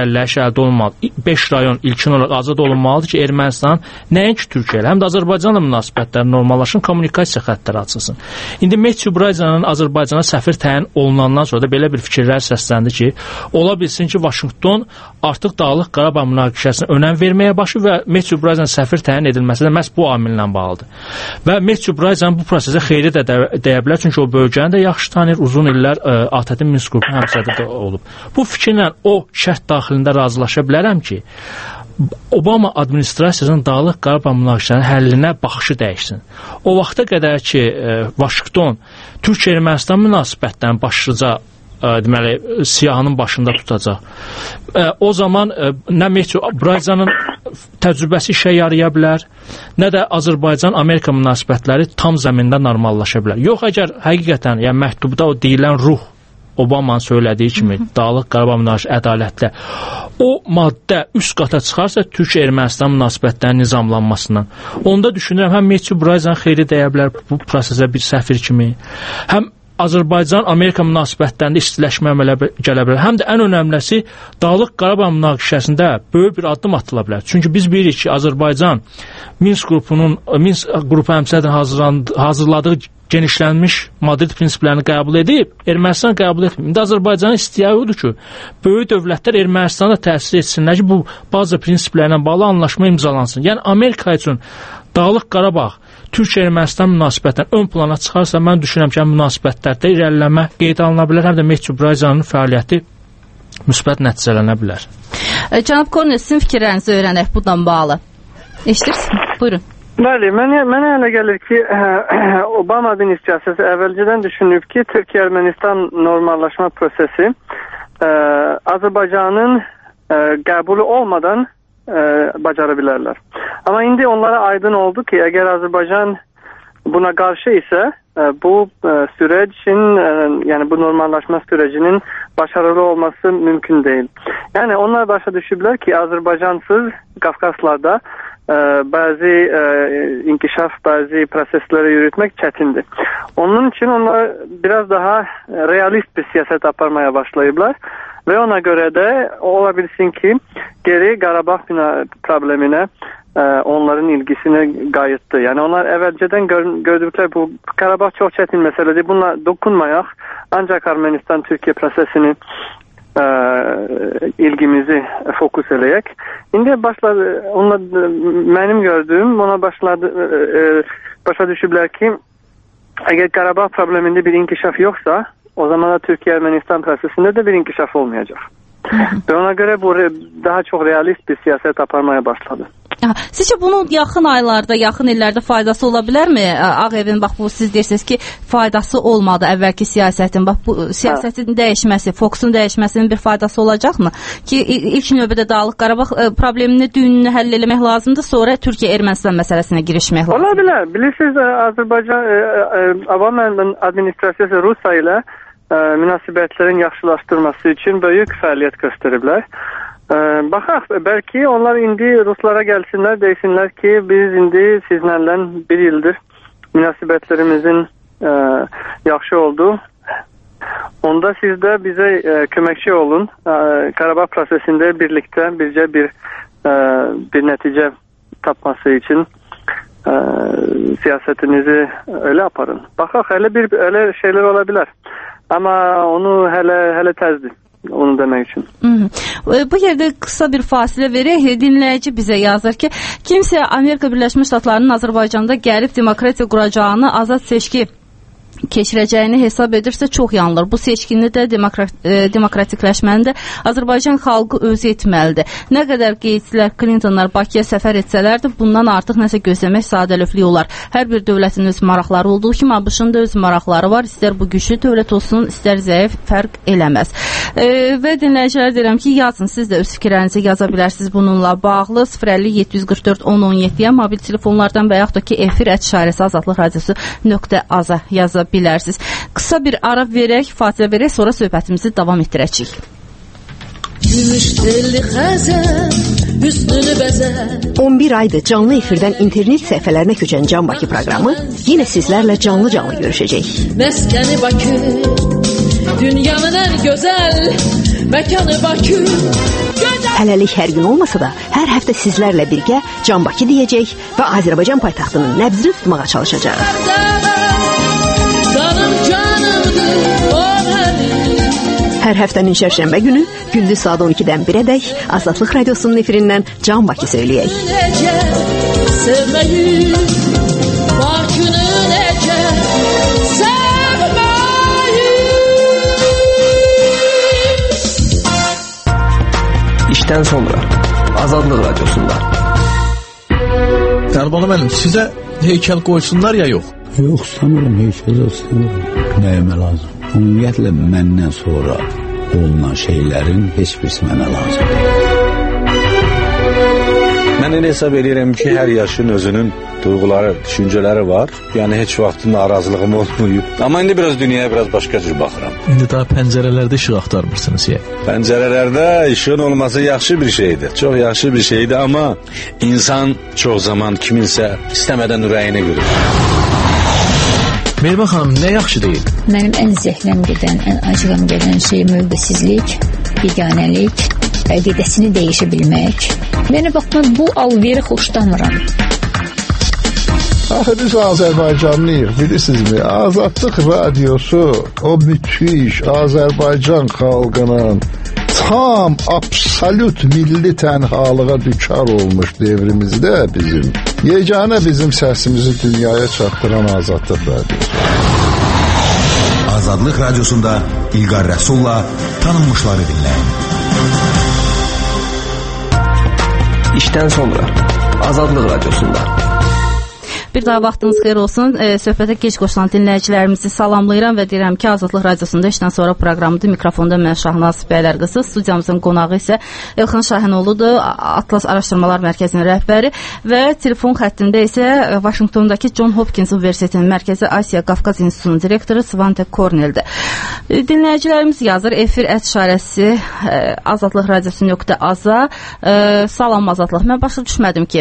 irəliləyiş əldə olunmalı. 5 rayon ilkin olaraq azad olunmalıdır ki, Ermənistan nəinki Türkiyə ilə, həm də Azərbaycanla münasibətləri normallaşın, kommunikasiya xəttləri açılsın. İndi Metju Brayzanın Azərbaycana səfir təyin olunandan sonra da belə bir fikirlər səsləndi ki, ola bilsin ki, Vaşinqton artıq Dağlıq Qarabağ münaqişəsinə önəm verməyə başı və Metju Brayzanın səfir təyin edilməsi də məhz bu amillə bağlıdır. Və Metju Brayzan bu prosesə xeyri də deyə bilər, çünki o bölgəni də yaxşı tanıyır, uzun illər ATƏT-in Minsk qrupu həmsədri də olub. Bu fikirlə o şərt daxilində razılaşa bilərəm ki, Obama administrasiyasının Dağlıq Qarabağ münaqişələrinin həllinə baxışı dəyişsin. O vaxta qədər ki, Vaşinqton Türkiyə-Ermənistan münasibətlərini başlıca deməli siyahının başında tutacaq. O zaman nə Metju Brayzanın təcrübəsi işə yaraya bilər, nə də Azərbaycan-Amerika münasibətləri tam zəmində normallaşa bilər. Yox, əgər həqiqətən, yəni məktubda o deyilən ruh Obamanın söylediği kimi Dağlıq Qarabağ münaqişəsi ədalətlə o maddə üst qata çıxarsa Türkiyə-Ermənistan münasibətlərinin nizamlanmasından. Onda düşünürəm, həm Metju Brayzan xeyri deyə bilər bu prosesə bir səfir kimi, həm Azərbaycan-Amerika münasibətlərində istiləşmə əmələ gələ bilər. Həm də ən önəmlisi Dağlıq Qarabağ münaqişəsində böyük bir addım atıla bilər. Çünki biz bilirik ki, Azərbaycan Minsk qrupu həmsədrin hazırladığı genişlənmiş Madrid prinsiplərini qəbul edib, Ermənistan qəbul etmir. İndi Azərbaycanın istəyi odur ki, böyük dövlətlər Ermənistana təsir etsinlər ki, bu bazı prinsiplərlə bağlı anlaşma imzalansın. Yəni Amerika üçün Dağlıq Qarabağ Türkiyə-Ermənistan münasibətdən ön plana çıxarsa, mən düşünürəm ki, münasibətlərdə irəliləmə qeyd alına bilər, həm də Metju Brayzanın fəaliyyəti müsbət nəticələnə bilər.
Cənab Kornel, sizin fikirlərinizi öyrənək bundan bağlı. Eşidirsiniz? Buyurun.
Bəli, mənə elə gəlir ki, Obama administrasiyası əvvəlcədən düşünüb ki, Türkiyə-Ermənistan normallaşma prosesi Azərbaycanın qəbulu olmadan bacara bilərlər. Amma indi onlara aydın oldu ki, əgər Azərbaycan buna qarşı isə bu sürecin, yəni bu normallaşma sürecinin başarılı olması mümkün deyil. Yəni onlar başa düşüblər ki, Azərbaycansız Qafqaslarda bəzi inkişaf, bəzi prosesləri yürütmək çətindir. Onun üçün onlar biraz daha realist bir siyasət aparmaya başlayıblar və ona görə də ola bilsin ki, geri Qarabağ probleminə onların ilgisini qayıtdı. Yəni onlar əvvəlcədən gördüklər bu Qarabağ çox çətin məsələdir. Buna dokunmayaq. Ancaq Ermənistan-Türkiyə prosesini ilgimizi fokus eləyək. İndi başladı, mənim gördüyüm, ona başa düşüblər ki, əgər Qarabağ problemində bir inkişaf yoxsa, o zaman da Türkiyə-Ermənistan prosesində də bir inkişaf olmayacaq. Və ona görə bu daha çox realist bir siyasət aparmaya başladı.
Sizcə bunun yaxın aylarda, yaxın illərdə faydası ola bilərmi? Ağ Evin, bax bu siz deyirsiniz ki, faydası olmadı əvvəlki siyasətin. Bax bu siyasətin dəyişməsi, fokusun dəyişməsinin bir faydası olacaqmı? Ki ilk növbədə Dağlıq Qarabağ problemini, düyününü həll etmək lazımdır, sonra Türkiyə-Ermənistan məsələsinə girişmək lazımdır. Ola
bilər. Bilirsiniz, Azərbaycan Obama administrasiyası Rusiya ilə münasibətlərin yaxşılaşdırması üçün böyük fəaliyyət göstəriblər. Baxaq, bəlkə onlar indi Ruslara gəlsinlər, deysinlər ki, biz indi sizlərlə bir ildir münasibətlərimizin yaxşı oldu. Onda siz də bizə köməkçi olun. Qarabağ prosesində birlikdə bircə bir nəticə tapması üçün siyasətinizi öyle aparın. Baxaq, elə şeylər ola bilər. Amma onu hələ təzdir. Onu demək üçün.
Bu yerdə qısa bir fasilə verək. Dinləyici bizə yazır ki, kimsə Amerika Birləşmiş Ştatlarının Azərbaycanda gəlib demokratiya quracağını, azad seçki keçirəcəyini hesab edirsə çox yanılır. Bu seçkini də demokratikləşməni də Azərbaycan xalqı özü etməlidir. Nə qədər qeydçilər, Clintonlar Bakıya səfər etsələr də bundan artıq nəsə gözləmək sadəlövlük olar. Hər bir dövlətin öz maraqları olduğu kimi ABŞ-ın da öz maraqları var. İstər bu güclü dövlət olsun, istər zəif, fərq eləməz. Və dinləyicilər deyirəm ki, yazın, siz də öz fikirlərinizi yaza bilərsiniz bununla bağlı 050-744-1017-yə mobil telefonlardan və yaxud da ki efir@ Azadlıq Radiosu.az-a yaza bilərsiniz. Qısa bir ara verək, fasilə verək, sonra söhbətimizi davam etdirəcəyik.
11 aydır canlı efirdən internet səhifələrinə köçən Can Bakı proqramı yenə sizlərlə canlı görüşəcək.
Məskəni Bakı, dünyanın ən gözəl məkanı Bakı.
Hələlik hər gün olmasa da, hər həftə sizlərlə birgə Can Bakı deyəcək və Azərbaycan paytaxtının nəbzini tutmağa çalışacaq. Hər həftənin şərşənbə günü gündüz saat 12-dən 1-ədək Azadlıq Radiosunun efirindən Can Bakı söyləyək.
İşdən sonra Azadlıq Radiosunda.
Qərbanı müəllim, sizə heykəl qoysunlar ya yox?
Yox, sanırım heykəl sanırım. Nəyimə lazım? Ümumiyyətlə məndən sonra olunan şeylərin heç birisi mənə lazım.
Mən elə hesab edirəm ki, hər yaşın özünün duyğuları, düşüncələri var. Yəni heç vaxtın narazılığım olmayıb. Amma indi biraz dünyaya biraz başqa cür baxıram.
İndi daha pəncərələrdə işıq axtarmırsınız ya.
Pəncərələrdə işığın olması yaxşı bir şeydir. Çox yaxşı bir şeydir, amma insan çox zaman kiminsə istəmədən ürəyinə görür.
Mehriban xanım, nə yaxşı deyil?
Mənim ən zəhləm gedən, ən acığım gedən şey mövqesizlik, biganəlik, əqidəsini dəyişə bilmək. Mənə baxma, bu alveri xoşlamıram.
Axı biz Azərbaycanlıyıq, bilirsinizmi? Azadlıq Radiosu o müthiş Azərbaycan xalqının tam, absolut milli tənhalığa düçar olmuş devrimizdə yeganə bizim səsimizi dünyaya çatdıran Azadlıq Radiosu.
Azadlıq Radiosunda İlqar Rəsulla tanınmışları dinləyin.
İşdən sonra Azadlıq Radiosunda.
Bir daha vaxtınız xeyir olsun. Söhbətə gec qoşulan dinləyicilərimizi salamlayıram və deyirəm ki, Azadlıq Radiosunda işdən sonra proqramıdır. Mikrofonda mən Şahnaz Bəylər qızı, studiyamızın qonağı isə Elxan Şahinoğludur, Atlas Araşdırmalar Mərkəzinin rəhbəri və telefon xəttində isə Vaşinqtondakı John Hopkins Universitetinin Mərkəzi Asiya Qafqaz İnstitutunun direktoru Svante Korneldir. Dinləyicilərimiz yazır, efir @şarəsi azadlıqradiosu.az-a. Salam Azadlıq. Mən başa düşmədim ki,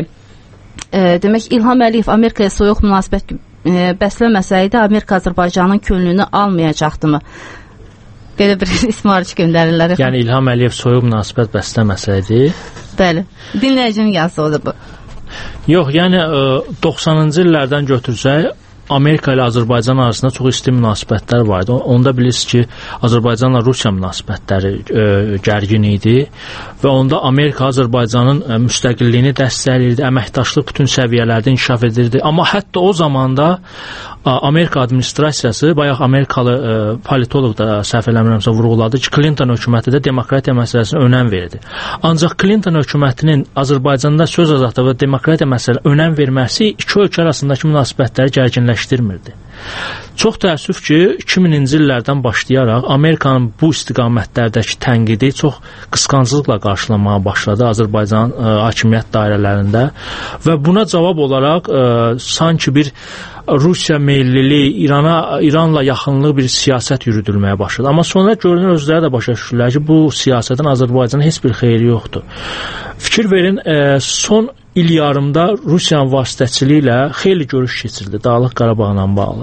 demək İlham Əliyev Amerikaya soyuq münasibət bəsləməsəydi Amerika Azərbaycanın könlünü almayacaqdımı? Belə bir ismarıcı göndərirlər.
Yəni İlham Əliyev soyuq münasibət bəsləməsəydi?
Bəli. Dinləyicinin yazdığı odur bu.
Yox, yəni 90-cı illərdən götürsək Amerika ilə Azərbaycan arasında çox isti münasibətlər var idi. Onda bilirsiniz ki, Azərbaycanla Rusiya münasibətləri gərgin idi və onda Amerika Azərbaycanın müstəqilliyini dəstəkləyirdi, əməkdaşlıq bütün səviyyələrdə inkişaf edirdi. Amma hətta o zamanda Amerika administrasiyası, bayaq Amerikalı politoloq da səhv eləmirəmsə vurğuladı ki, Clinton hökuməti də demokratiya məsələsinə önəm verdi. Ancaq Clinton hökumətinin Azərbaycanda söz azadlığı və demokratiya məsələsinə önəm verməsi iki ölkə arasındakı münasibətləri gərginləşdirmirdi. Çox təəssüf ki, 2000-ci illərdən başlayaraq Amerikanın bu istiqamətlərdəki tənqidi çox qısqanclıqla qarşılanmağa başladı Azərbaycan hakimiyyət dairələrində və buna cavab olaraq sanki bir Rusiya meylili, İranla yaxınlığı bir siyasət yürüdülməyə başladı. Amma sonra görünür özləri də başa düşürlər ki, bu siyasətin Azərbaycana heç bir xeyri yoxdur. Fikir verin, son il yarımda Rusiyanın vasitəçiliyi ilə xeyli görüş keçirildi Dağlıq Qarabağla bağlı.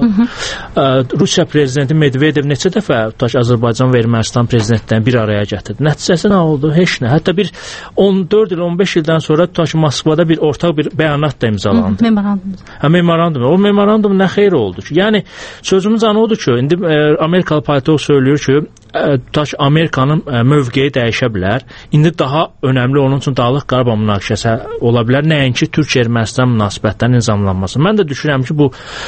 Rusiya prezidenti Medvedev neçə dəfə Azərbaycan və Ermənistan prezidentlərini bir araya gətirdi. Nəticəsi nə oldu? Heç nə. Hətta bir 14 il, 15 ildən sonra Moskvada bir ortaq bir bəyanat da imzalandı. Memorandum. O memorandum nə xeyri oldu ki? Yəni sözümün canı odur ki, indi Amerikalı politolog söylüyor ki, Amerikanın mövqeyi dəyişə bilər. İndi daha önəmli onun üçün Dağlıq Qarabağ münaqişəsi ola bilər, nəinki Türkiyə-Ermənistan münasibətlərinin nizamlanması. Mən də düşünürəm ki, bu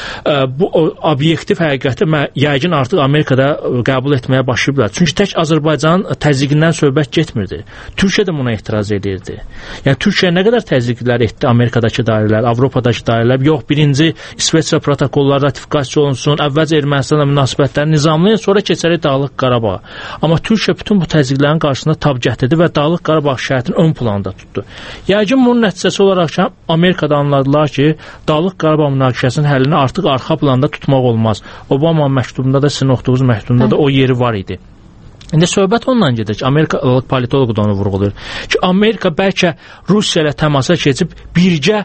obyektiv həqiqəti yəqin artıq Amerikada qəbul etməyə başlayıblar. Çünki tək Azərbaycanın təzyiqindən söhbət getmirdi. Türkiyə də buna etiraz edirdi. Yəni Türkiyə nə qədər təzyiqlər etdi Amerikadakı dairələr, Avropadakı dairələr, yox birinci İsveçrə protokolları ratifikasiya olunsun, əvvəlcə Ermənistanla münasibətləri nizamlayın, sonra keçərik Dağlıq Qarabağa. Amma Türkiyə bütün bu təzyiqlərin qarşısında tab gətirdi və Dağlıq Qarabağ şərtini ön planda tutdu. Yəqin bunun nəticəsi olaraq ki, Amerikada anladılar ki, Dağlıq Qarabağ münaqişəsinin həllini artıq arxa planda tutmaq olmaz. Obama məktubunda da, sizin oxuduğunuz məktubunda da o yeri var idi. İndi söhbət ondan gedir ki, Amerika politoloq da onu vurğulayır ki, Amerika bəlkə Rusiya ilə təmasa keçib birgə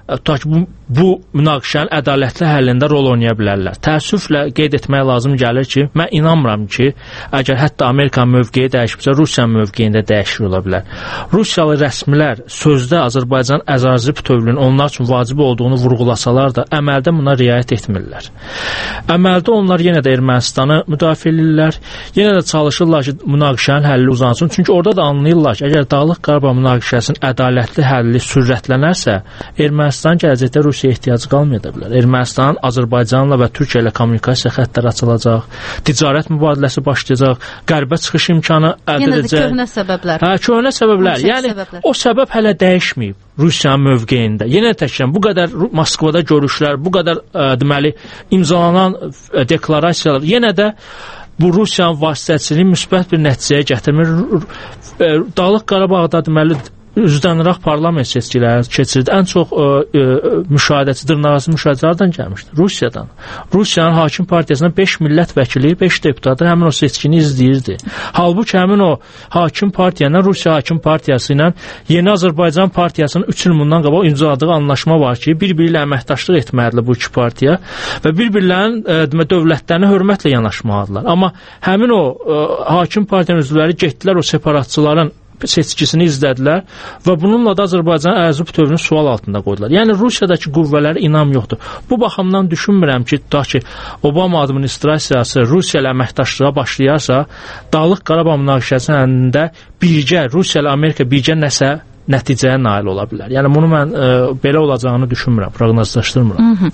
tutaq ki, bu münaqişənin ədalətli həllində rol oynaya bilərlər. Təəssüflə qeyd etmək lazım gəlir ki, mən inanmıram ki, əgər hətta Amerikanın mövqeyi dəyişibsə, Rusiyanın mövqeyində dəyişir ola bilər. Rusiyalı rəsmilər sözdə Azərbaycan ərazi bütövlüyünün onlar üçün vacib olduğunu vurğulasalar da, əməldə buna riayət etmirlər. Əməldə onlar yenə də Ermənistanı müdafiə edirlər, yenə də çalışırlar ki, münaqişənin həlli uzansın. Çünki orada da anlayırlar ki, əgər Dağlıq Qarabağ münaqişəsinin ədalətli həlli sürətlənərsə, Ermənistan gələcəkdə Rusiyaya ehtiyacı qalmaya bilər. Ermənistanın Azərbaycanla və Türkiyə ilə kommunikasiya xəttləri açılacaq, ticarət mübadiləsi başlayacaq, qərbə çıxış imkanı əldə edəcək.
Yenə də köhnə səbəblər.
Köhnə səbəblər. Yəni o səbəb hələ dəyişməyib Rusiyanın mövqeyində. Yenə təkrar bu qədər Moskvada görüşlər, bu qədər deməli imzalanan deklarasiyalar yenə də bu Rusiyanın vasitəçiliyi müsbət bir nəticəyə gətirmir. Dağlıq Qarabağda deməli üzvdənraq parlament seçkiləri keçirdi. Ən çox müşahidəçi, dırnaqarası müşahidələrdən gəlmişdi. Rusiyadan. Rusiyanın hakim partiyasına 5 millət vəkili, 5 deputatı həmin o seçkini izləyirdi. Halbuki həmin o hakim partiyanın, Rusiya hakim partiyası ilə Yeni Azərbaycan partiyasının 3 il bundan qabaq imzaladığı anlaşma var ki, bir-biri ilə əməkdaşlıq etməlidir bu iki partiya və bir-birlərinin dövlətlərinə hörmətlə yanaşmalıdırlar. Amma həmin o hakim partiyanın üzvləri getdilər o separatçıların seçkisini izlədilər və bununla da Azərbaycanın ərazi bütövlüyünü sual altında qoydular. Yəni Rusiyadakı qüvvələrə inam yoxdur. Bu baxımdan düşünmürəm ki, tutaq ki, Obama administrasiyası Rusiya ilə əməkdaşlığa başlayarsa, Dağlıq Qarabağ münaqişəsində birgə Rusiya ilə Amerika birgə nəsə nəticəyə nail ola bilər. Yəni bunu mən belə olacağını düşünmürəm, proqnozlaşdırmıram.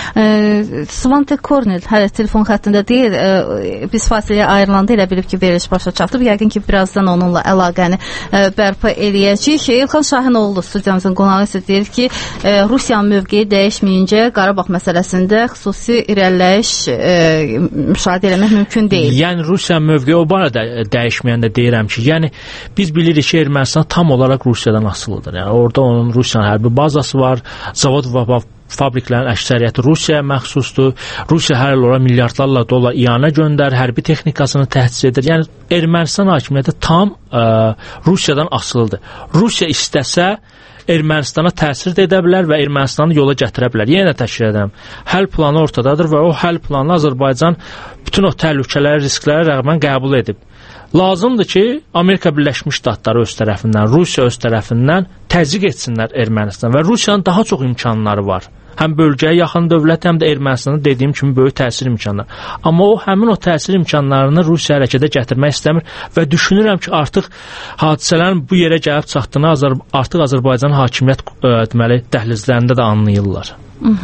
Svante Kornel hələ telefon xəttində deyil. Biz fasiləyə ayrılanda elə bilib ki, veriliş başa çatıb. Yəqin ki, birazdan onunla əlaqəni bərpa eləyəcəyik. İlxan Şahinoğlu studiyamızın qonağı isə deyir ki, Rusiyanın mövqeyi dəyişməyincə Qarabağ məsələsində xüsusi irəliləyiş müşahidə eləmək mümkün deyil.
Yəni Rusiyanın mövqeyi o barədə dəyişməyəndə deyirəm ki, yəni biz bilirik ki, Ermənistan tam olaraq Rusiyadan asılıdır. Yəni orada onun Rusiyanın hərbi bazası var, zavod və fabriklərin əksəriyyəti Rusiyaya məxsusdur. Rusiya hər il ora milyardlarla dollar iyanə göndərir, hərbi texnikasını təchiz edir. Yəni Ermənistan hakimiyyəti tam Rusiyadan asılıdır. Rusiya istəsə Ermənistana təsir edə bilər və Ermənistanı yola gətirə bilər. Yenə təkrar edirəm, həll planı ortadadır və o həll planını Azərbaycan bütün o təhlükələri, risklərə rəğmən qəbul edib. Lazımdır ki, Amerika Birləşmiş Ştatları öz tərəfindən, Rusiya öz tərəfindən təzyiq etsinlər Ermənistan və Rusiyanın daha çox imkanları var. Həm bölgəyə yaxın dövlət, həm də Ermənistana dediyim kimi böyük təsir imkanları. Amma o həmin o təsir imkanlarını Rusiya hərəkətə gətirmək istəmir və düşünürəm ki, artıq hadisələrin bu yerə gəlib çatdığını artıq Azərbaycan hakimiyyət deməli dəhlizlərində də anlayırlar.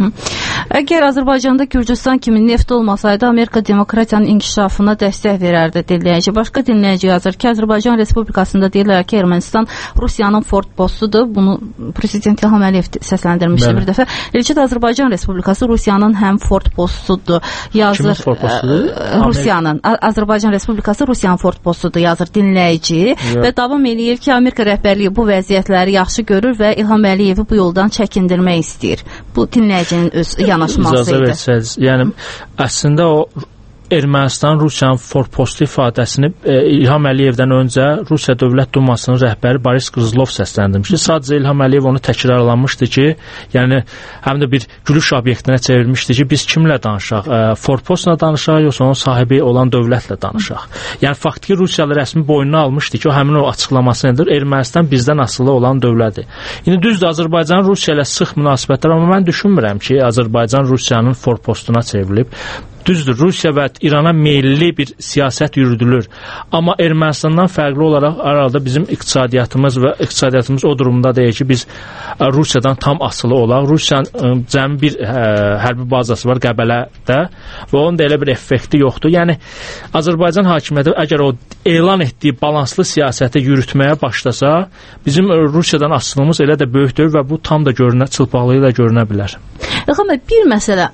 Əgər Azərbaycanda Gürcüstan kimi neft olmasaydı, Amerika demokratiyanın inkişafına dəstək verərdi dinləyici. Başqa dinləyici yazır ki, Azərbaycan Respublikasında deyirlər ki, Ermənistan Rusiyanın fortpostudur. Bunu Prezident İlham Əliyev səsləndirmişdi bir dəfə. Eləcə də Azərbaycan Respublikası Rusiyanın həm fortpostudur, yazır. Rusiyanın, Azərbaycan Respublikası Rusiyanın fortpostudur, yazır dinləyici və davam eləyir ki, Amerika rəhbərliyi bu vəziyyətləri yaxşı görür və İlham Əliyevi bu yoldan çəkindirmək istəyir. Bu dinləyicinin öz yanaşması idi.
Yəni əslində o Ermənistan Rusiyanın forpostu ifadəsini İlham Əliyevdən öncə Rusiya Dövlət Dumasının rəhbəri Boris Qızılov səsləndirmişdi. Sadəcə İlham Əliyev onu təkrarlamışdı ki, yəni həm də bir gülüş obyektinə çevrilmişdi ki, biz kimlə danışaq? Forpostla danışaq, yoxsa onun sahibi olan dövlətlə danışaq? Yəni faktiki Rusiyalı rəsmi boynuna almışdı ki, o həmin o açıqlamasını edir. Ermənistan bizdən asılı olan dövlətdir. İndi düzdür, Azərbaycan Rusiya ilə sıx münasibətlər, amma mən düşünmürəm ki, Azərbaycan Rusiyanın forpostuna çevrilib. Düzdür, Rusiya və İrana meyilli bir siyasət yürüdülür. Amma Ermənistandan fərqli olaraq arada bizim iqtisadiyyatımız o durumda deyil ki, biz Rusiyadan tam asılı olaq. Rusiyanın cəmi bir hərbi bazası var Qəbələdə və onun da elə bir effekti yoxdur. Yəni Azərbaycan hakimiyyəti əgər o elan etdiyi balanslı siyasəti yürütməyə başlasa, bizim Rusiyadan asılımız elə də böyükdür və bu tam da çılpaqlığı ilə görünə bilər.
İlham bəy, bir məsələ,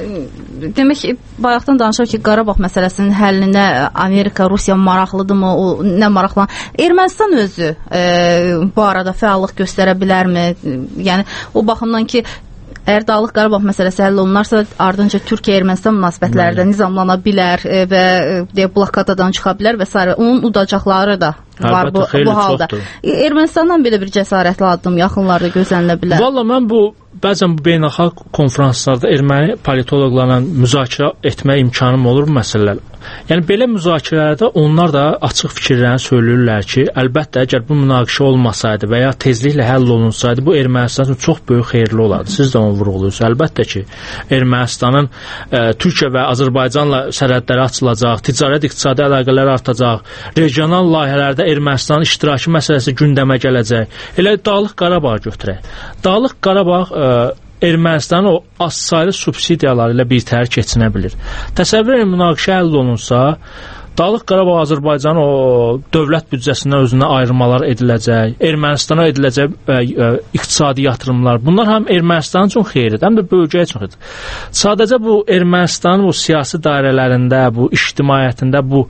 demək ki, bayaqdan danışaq ki, Qarabağ məsələsinin həllinə Amerika, Rusiya maraqlıdırmı, o nə maraqlan? Ermənistan özü bu arada fəallıq göstərə bilərmi? Yəni, o baxımdan ki, əgər Dağlıq Qarabağ məsələsi həll olunarsa, ardınca Türkiyə-Ermənistan münasibətləri də nizamlana bilər və blokadadan çıxa bilər və s. Onun udacaqları da var bu halda. Ermənistandan belə bir cəsarətli addım yaxınlarda gözlənilə bilər.
Valla mən bu bəzən bu beynəlxalq konfranslarda erməni politoloqlarla müzakirə etmə imkanım olur bu məsələlər. Yəni belə müzakirələrdə onlar da açıq fikirlərini söyləyirlər ki, əlbəttə əgər bu münaqişə olmasaydı və ya tezliklə həll olunsaydı bu Ermənistan üçün çox böyük xeyirli olardı. Siz də onu vurğuluyorsunuz. Əlbəttə ki, Ermənistanın Türkiyə və Azərbaycanla sərhədləri açılacaq, ticarət iqtisadi əlaqələr artacaq, regional layihələrdə Ermənistanın iştirakı məsələsi gündəmə gələcək. Elə Dağlıq Qarabağ götürək. Dağlıq Qarabağ Ermənistanın o az saylı subsidiyaları ilə birtəhər keçinə bilir. Təsəvvür edin, münaqişə həll olunsa, Dağlıq Qarabağ Azərbaycanın o dövlət büdcəsindən özünə ayrılmalar ediləcək, Ermənistana ediləcək iqtisadi yatırımlar. Bunlar həm Ermənistan üçün xeyirdir, həm də bölgəyə üçün xeyirdir. Sadəcə bu Ermənistanın bu siyasi dairələrində, bu ictimaiyyətində bu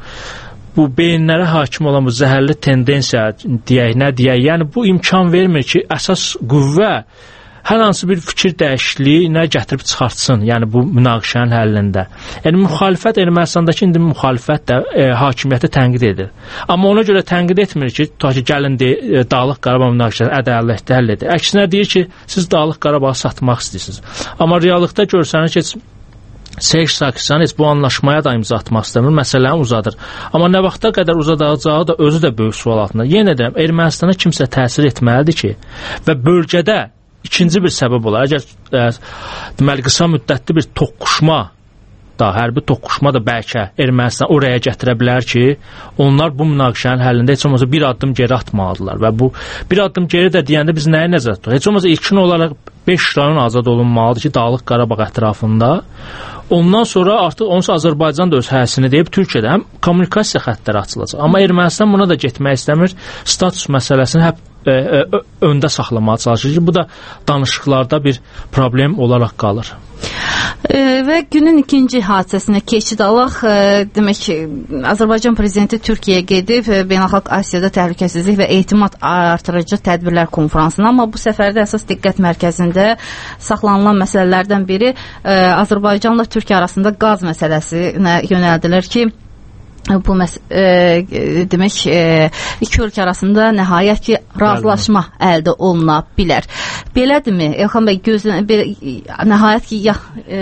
beyinlərə hakim olan bu zəhərli tendensiya deyək, nə deyək, yəni bu imkan vermir ki, əsas qüvvə hər hansı bir fikir dəyişikliyinə gətirib çıxartsın, yəni bu münaqişənin həllində. Yəni müxalifət, Ermənistandakı indi müxalifət də hakimiyyəti tənqid edir. Amma ona görə tənqid etmir ki, gəlin Dağlıq Qarabağ münaqişəsini ədalətli həll edir. Əksinə deyir ki, siz Dağlıq Qarabağı satmaq istəyirsiniz. Amma reallıqda görsənir ki, Serj Sarkisyan heç bu anlaşmaya da imza atmaq istəmir, məsələni uzadır. Amma nə vaxta qədər uzadacağı da özü də böyük sual altında. Yenə deyirəm, Ermənistana kimsə təsir etməlidir ki, və bölgədə ikinci bir səbəb olar. Əgər deməli qısa müddətli bir toqquşma da, hərbi toqquşma da bəlkə Ermənistan oraya gətirə bilər ki, onlar bu münaqişənin həllində heç olmasa bir addım geri atmalıdırlar və bu bir addım geri də deyəndə biz nəyə nəzərdə tutaq? Heç olmasa ilkin olaraq 5 rayon azad olunmalıdır ki, Dağlıq Qarabağ ətrafında. Ondan sonra artıq onsuz Azərbaycan da öz həyəsini deyib Türkiyədə həm kommunikasiya xəttləri açılacaq. Amma Ermənistan buna da getmək istəmir. Status məsələsini hep öndə saxlamağa çalışır ki, bu da danışıqlarda bir problem olaraq qalır.
Və günün ikinci hadisəsinə keçid alaq. Demək ki, Azərbaycan prezidenti Türkiyəyə gedib Beynəlxalq Asiyada Təhlükəsizlik və Etimad Artırıcı Tədbirlər Konfransına, amma bu səfərdə əsas diqqət mərkəzində saxlanılan məsələlərdən biri Azərbaycanla Türkiyə arasında qaz məsələsinə yönəldilir ki, bu demək iki ölkə arasında nəhayət ki razılaşma əldə oluna bilər. Belədirmi? Elxan bəy, nəhayət ki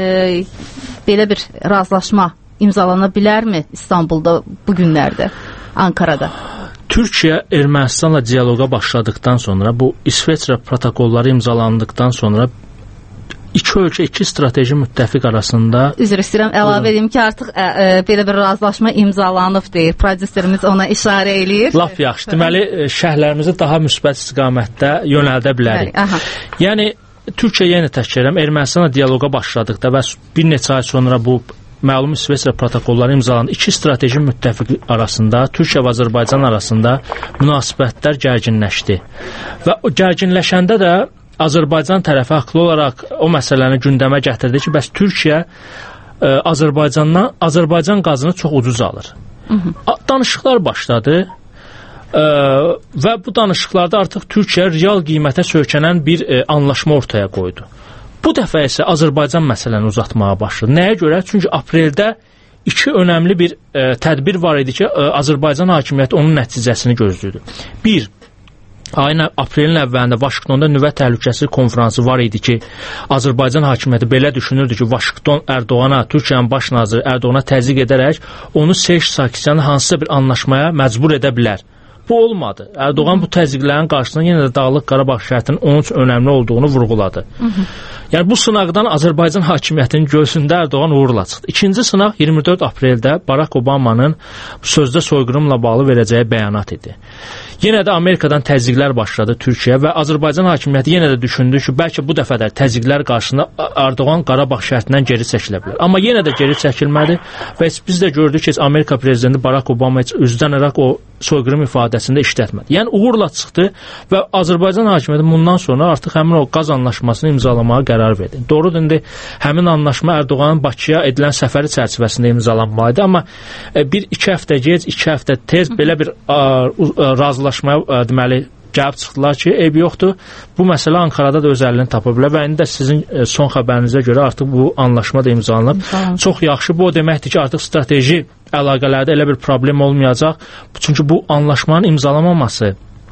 belə bir razılaşma imzalana bilərmi İstanbulda bu günlərdə, Ankarada?
Türkiyə Ermənistanla diyaloqa başladıktan sonra, bu İsveçrə protokolları imzalandıktan sonra İki ölkə, iki strateji müttəfiq arasında...
Üzr istəyirəm, əlavə edeyim ki, artıq belə bir razılaşma imzalanıb deyir. Prodüserimiz ona işarə eləyir.
Laf yaxşı. Deməli, şərhlərimizi daha müsbət istiqamətdə yönəldə bilərik. Yəni, Türkiyə yenə təkrirəm, Ermənistanla diyaloqa başladıqda və bir neçə ay sonra bu məlum İsveçrə protokolları imzalandı. İki strateji müttəfiq arasında, Türkiyə və Azərbaycan arasında münasibətlər gərginləşdi. Və o gərginləşəndə də Azərbaycan tərəfi haqlı olaraq o məsələni gündəmə gətirdi ki, bəs Türkiyə Azərbaycan qazını çox ucuz alır. Danışıqlar başladı və bu danışıqlarda artıq Türkiyə real qiymətə söykənən bir anlaşma ortaya qoydu. Bu dəfə isə Azərbaycan məsələni uzatmağa başladı. Nəyə görə? Çünki apreldə iki önəmli bir tədbir var idi ki, Azərbaycan hakimiyyəti onun nəticəsini gözləyirdi. Bir, ayın aprelin əvvəlində Vaşinqtonda nüvə təhlükəsizlik konfransı var idi ki, Azərbaycan hakimiyyəti belə düşünürdü ki, Vaşinqton Ərdoğana, Türkiyənin baş naziri Ərdoğana təzyiq edərək onu Serj Sarkisyanı hansısa bir anlaşmaya məcbur edə bilər. Bu olmadı. Ərdoğan bu təzyiqlərin qarşısında yenə də Dağlıq Qarabağ şərtinin onun üçün önəmli olduğunu vurğuladı. Yəni bu sınaqdan Azərbaycan hakimiyyətinin göğsündə Ərdoğan uğurla çıxdı. İkinci sınaq 24 apreldə Barack Obamanın sözdə soyqırımla bağlı verəcəyi bəyanat idi. Yenə də Amerikadan təzyiqlər başladı Türkiyə və Azərbaycan hakimiyyəti yenə də düşündü ki, bəlkə bu dəfə də təzyiqlər qarşısında Ərdoğan Qarabağ şərtindən geri çəkilə bilər. Amma yenə də geri çəkilmədi və biz də gördük ki, Amerika prezidenti Barack Obama heç üzdən-əraq o soyqırım ifadəsində işlətmədi. Yəni uğurla çıxdı və Azərbaycan hakimiyyəti bundan sonra artıq həmin o qaz anlaşmasını imzalamağa qərar verdi. Doğrudur, indi həmin anlaşma Ərdoğanın Bakıya edilən səfəri çərçivəsində imzalanmalıdır, amma bir-iki həftə gec, 2 həftə tez belə bir razılaşmaya deməli gəlib çıxdılar ki, eybi yoxdur. Bu məsələ Ankarada da öz əlini tapa bilər və indi də sizin son xəbərinizə görə artıq bu anlaşma da imzalanıb. Çox yaxşı. Bu o deməkdir ki, artıq strateji əlaqələrdə elə bir problem olmayacaq. Çünki bu anlaşmanın imzalanmaması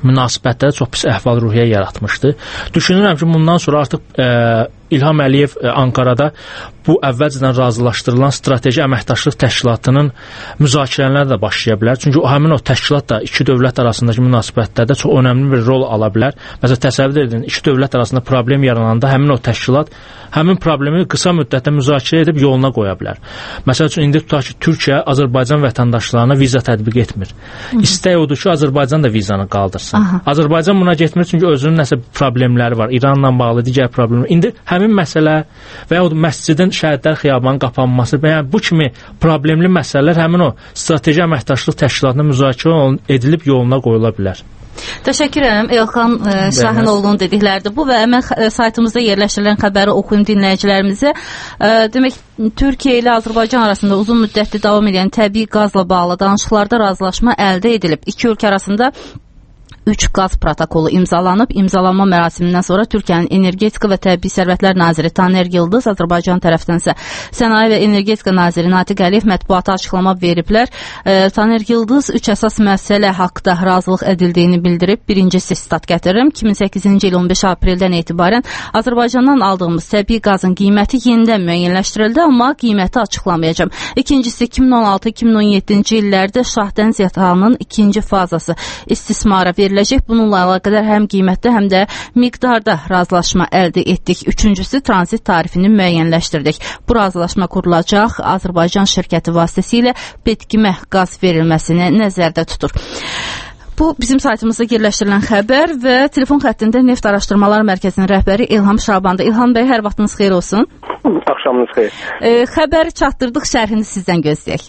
münasibətlərdə çox pis əhval-ruhiyyə yaratmışdı. Düşünürəm ki, bundan sonra artıq İlham Əliyev Ankarada bu əvvəlcədən razılaşdırılan strateji əməkdaşlıq təşkilatının müzakirələri də başlaya bilər. Çünki həmin o təşkilat da iki dövlət arasındakı münasibətlərdə çox önəmli bir rol ala bilər. Məsələn, təsəvvür edin, iki dövlət arasında problem yarananda həmin o təşkilat həmin problemi qısa müddətdə müzakirə edib yoluna qoya bilər. Məsəl üçün, indi tutaq ki, Türkiyə Azərbaycan vətəndaşlarına viza tətbiq etmir. İstək odur ki, Azərbaycan da vizanı qaldırsın. Azərbaycan buna getmir, çünki özünün nəsə problemləri var, İranla bağlı digər problemlər. İndi həmin məsələ və ya məscidin Şəhidlər Xiyabanının qapanması və yəni bu kimi problemli məsələlər həmin o strateji əməkdaşlıq təşkilatına müzakirə edilib yoluna qoyula bilər.
Təşəkkür edirəm. Elxan Şahinoğlu'nun dedikləridir bu və mən saytımızda yerləşdirilən xəbəri oxuyum dinləyicilərimizə. Demək, Türkiyə ilə Azərbaycan arasında uzun müddətli davam edən təbii qazla bağlı danışıqlarda razılaşma əldə edilib. İki ölkə arasında 3 qaz protokolu imzalanıb. İmzalanma mərasimindən sonra Türkiyənin Energetika və Təbii Sərvətlər Naziri Taner Yıldız, Azərbaycan tərəfdənsə Sənaye və Energetika Naziri Natiq Əliyev mətbuata açıqlama veriblər. Taner Yıldız 3 əsas məsələ haqqında razılıq edildiyini bildirib. Birincisi, stat gətirirəm, 2008-ci il 15 apreldən etibarən Azərbaycandan aldığımız təbii qazın qiyməti yenidən müəyyənləşdirildi, amma qiyməti açıqlamayacağım. İkincisi, 2016-2017-ci illərdə Şahdəniz yatağının ikinci fazası istismara veriləcək. Bununla əlaqədar həm qiymətdə, həm də miqdarda razılaşma əldə etdik. Üçüncüsü, tranzit tarifini müəyyənləşdirdik. Bu razılaşma qurulacaq. Azərbaycan şirkəti vasitəsilə Petkimə qaz verilməsini nəzərdə tutur. Bu, bizim saytımızda yerləşdirilən xəbər və telefon xəttində Neft Araşdırmalar Mərkəzinin rəhbəri İlham Şabandır. İlham bəy, hər vaxtınız xeyir olsun.
Axşamınız xeyir.
Xəbəri çatdırdıq, şərhini sizdən gözləyək.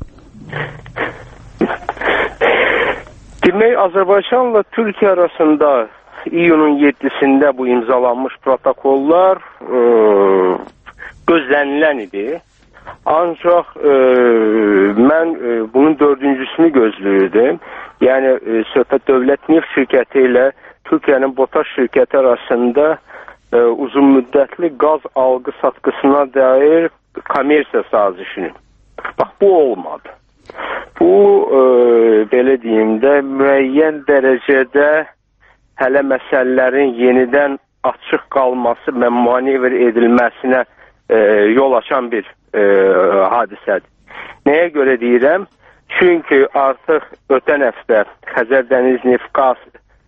Demək, Azərbaycanla Türkiyə arasında iyunun 7-sində bu imzalanmış protokollar gözlənilən idi. Ancaq mən bunun dördüncüsünü gözləyirdim. Yəni, söhbət Dövlət Neft şirkəti ilə Türkiyənin BOTAŞ şirkəti arasında uzun müddətli qaz algı satqısına dair kommersiya sazişinin. Bax, bu olmadı. Bu, belə deyim də, müəyyən dərəcədə hələ məsələlərin yenidən açıq qalması və manevr edilməsinə yol açan bir hadisədir. Nəyə görə deyirəm? Çünki artıq ötən həftə Xəzər Dəniz Neft Qaz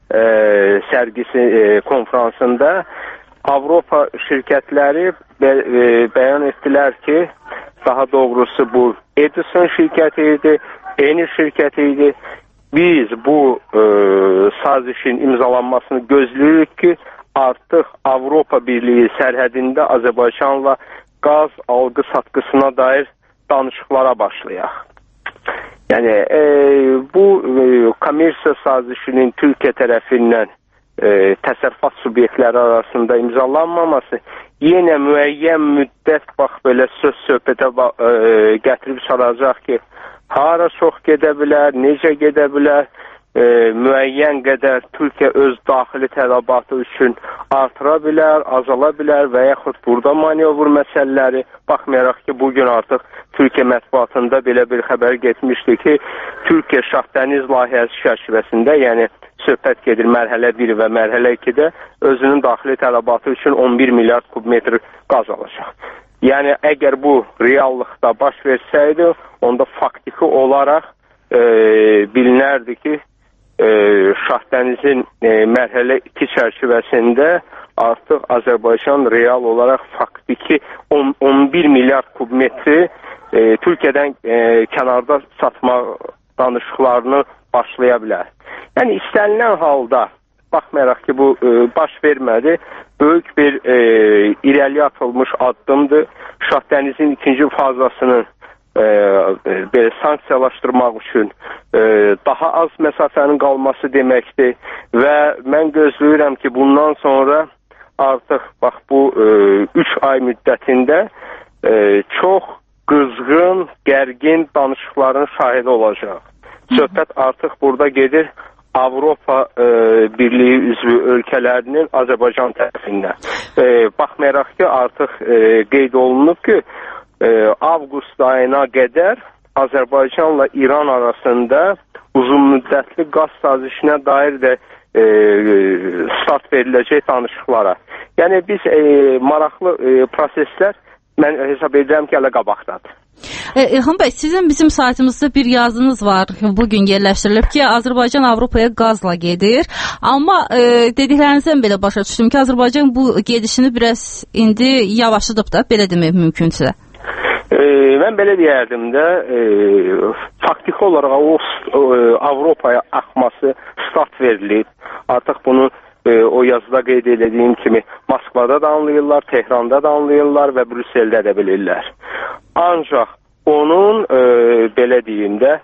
sərgisi konfransında Avropa şirkətləri bəyan etdilər ki, daha doğrusu bu Edison şirkəti idi, Eni şirkəti idi. Biz bu sazişin imzalanmasını gözləyirik ki, artıq Avropa Birliyi sərhədində Azərbaycanla qaz algı satqısına dair danışıqlara başlayaq. Yəni, bu kommersiya sazişinin Türkiyə tərəfindən təsərrüfat subyektləri arasında imzalanmaması yenə müəyyən müddət bax belə söz-söhbətə gətirib çalacaq ki, hara çox gedə bilər, necə gedə bilər, müəyyən qədər Türkiyə öz daxili tələbatı üçün artıra bilər, azala bilər və yaxud burada manevr məsələləri, baxmayaraq ki, bugün artıq Türkiyə mətbuatında belə bir xəbər getmişdi ki, Türkiyə Şahdəniz layihəsi çərçivəsində, yəni söhbət gedir mərhələ 1 və mərhələ 2-də özünün daxili tələbatı üçün 11 milyard kubmetr qaz alacaq. Yəni, əgər bu reallıqda baş versəydi, onda faktiki olaraq bilinərdi ki, Şahdənizin mərhələ 2 çərçivəsində artıq Azərbaycan real olaraq faktiki 11 milyard kubmetri Türkiyədən kənarda satma danışıqlarını başlaya bilər. Yəni, istənilən halda, baxmayaraq ki, bu baş vermədi, böyük bir irəli atılmış addımdır. Şahdənizin ikinci fazasını belə sanksiyalaşdırmaq üçün daha az məsafənin qalması deməkdir və mən gözləyirəm ki, bundan sonra artıq bax bu 3 ay müddətində çox qızğın, gərgin danışıqların şahidi olacaq. Söhbət artıq burada gedir Avropa Birliyi üzvü ölkələrinin Azərbaycan tərəfindən. Baxmayaraq ki, artıq qeyd olunub ki, avqust ayına qədər Azərbaycanla İran arasında uzun müddətli qaz sazişinə dair də start veriləcək danışıqlara. Yəni biz maraqlı proseslər mən hesab edirəm ki, hələ qabaqdadır.
İlham bəy, sizin bizim saytımızda bir yazınız var, bugün yerləşdirilib ki, Azərbaycan Avropaya qazla gedir. Amma dediklərinizdən belə başa düşdüm ki, Azərbaycan bu gedişini biraz indi yavaşıdıb da, belə demək mümkünsə.
Mən belə deyərdim də, faktiki olaraq o Avropaya axması start verilib. Artıq bunu o yazıda qeyd edildiyim kimi Moskvada da anlayırlar, Tehranda da anlayırlar və Brüsseldə də bilirlər. Ancaq onun belə deyim də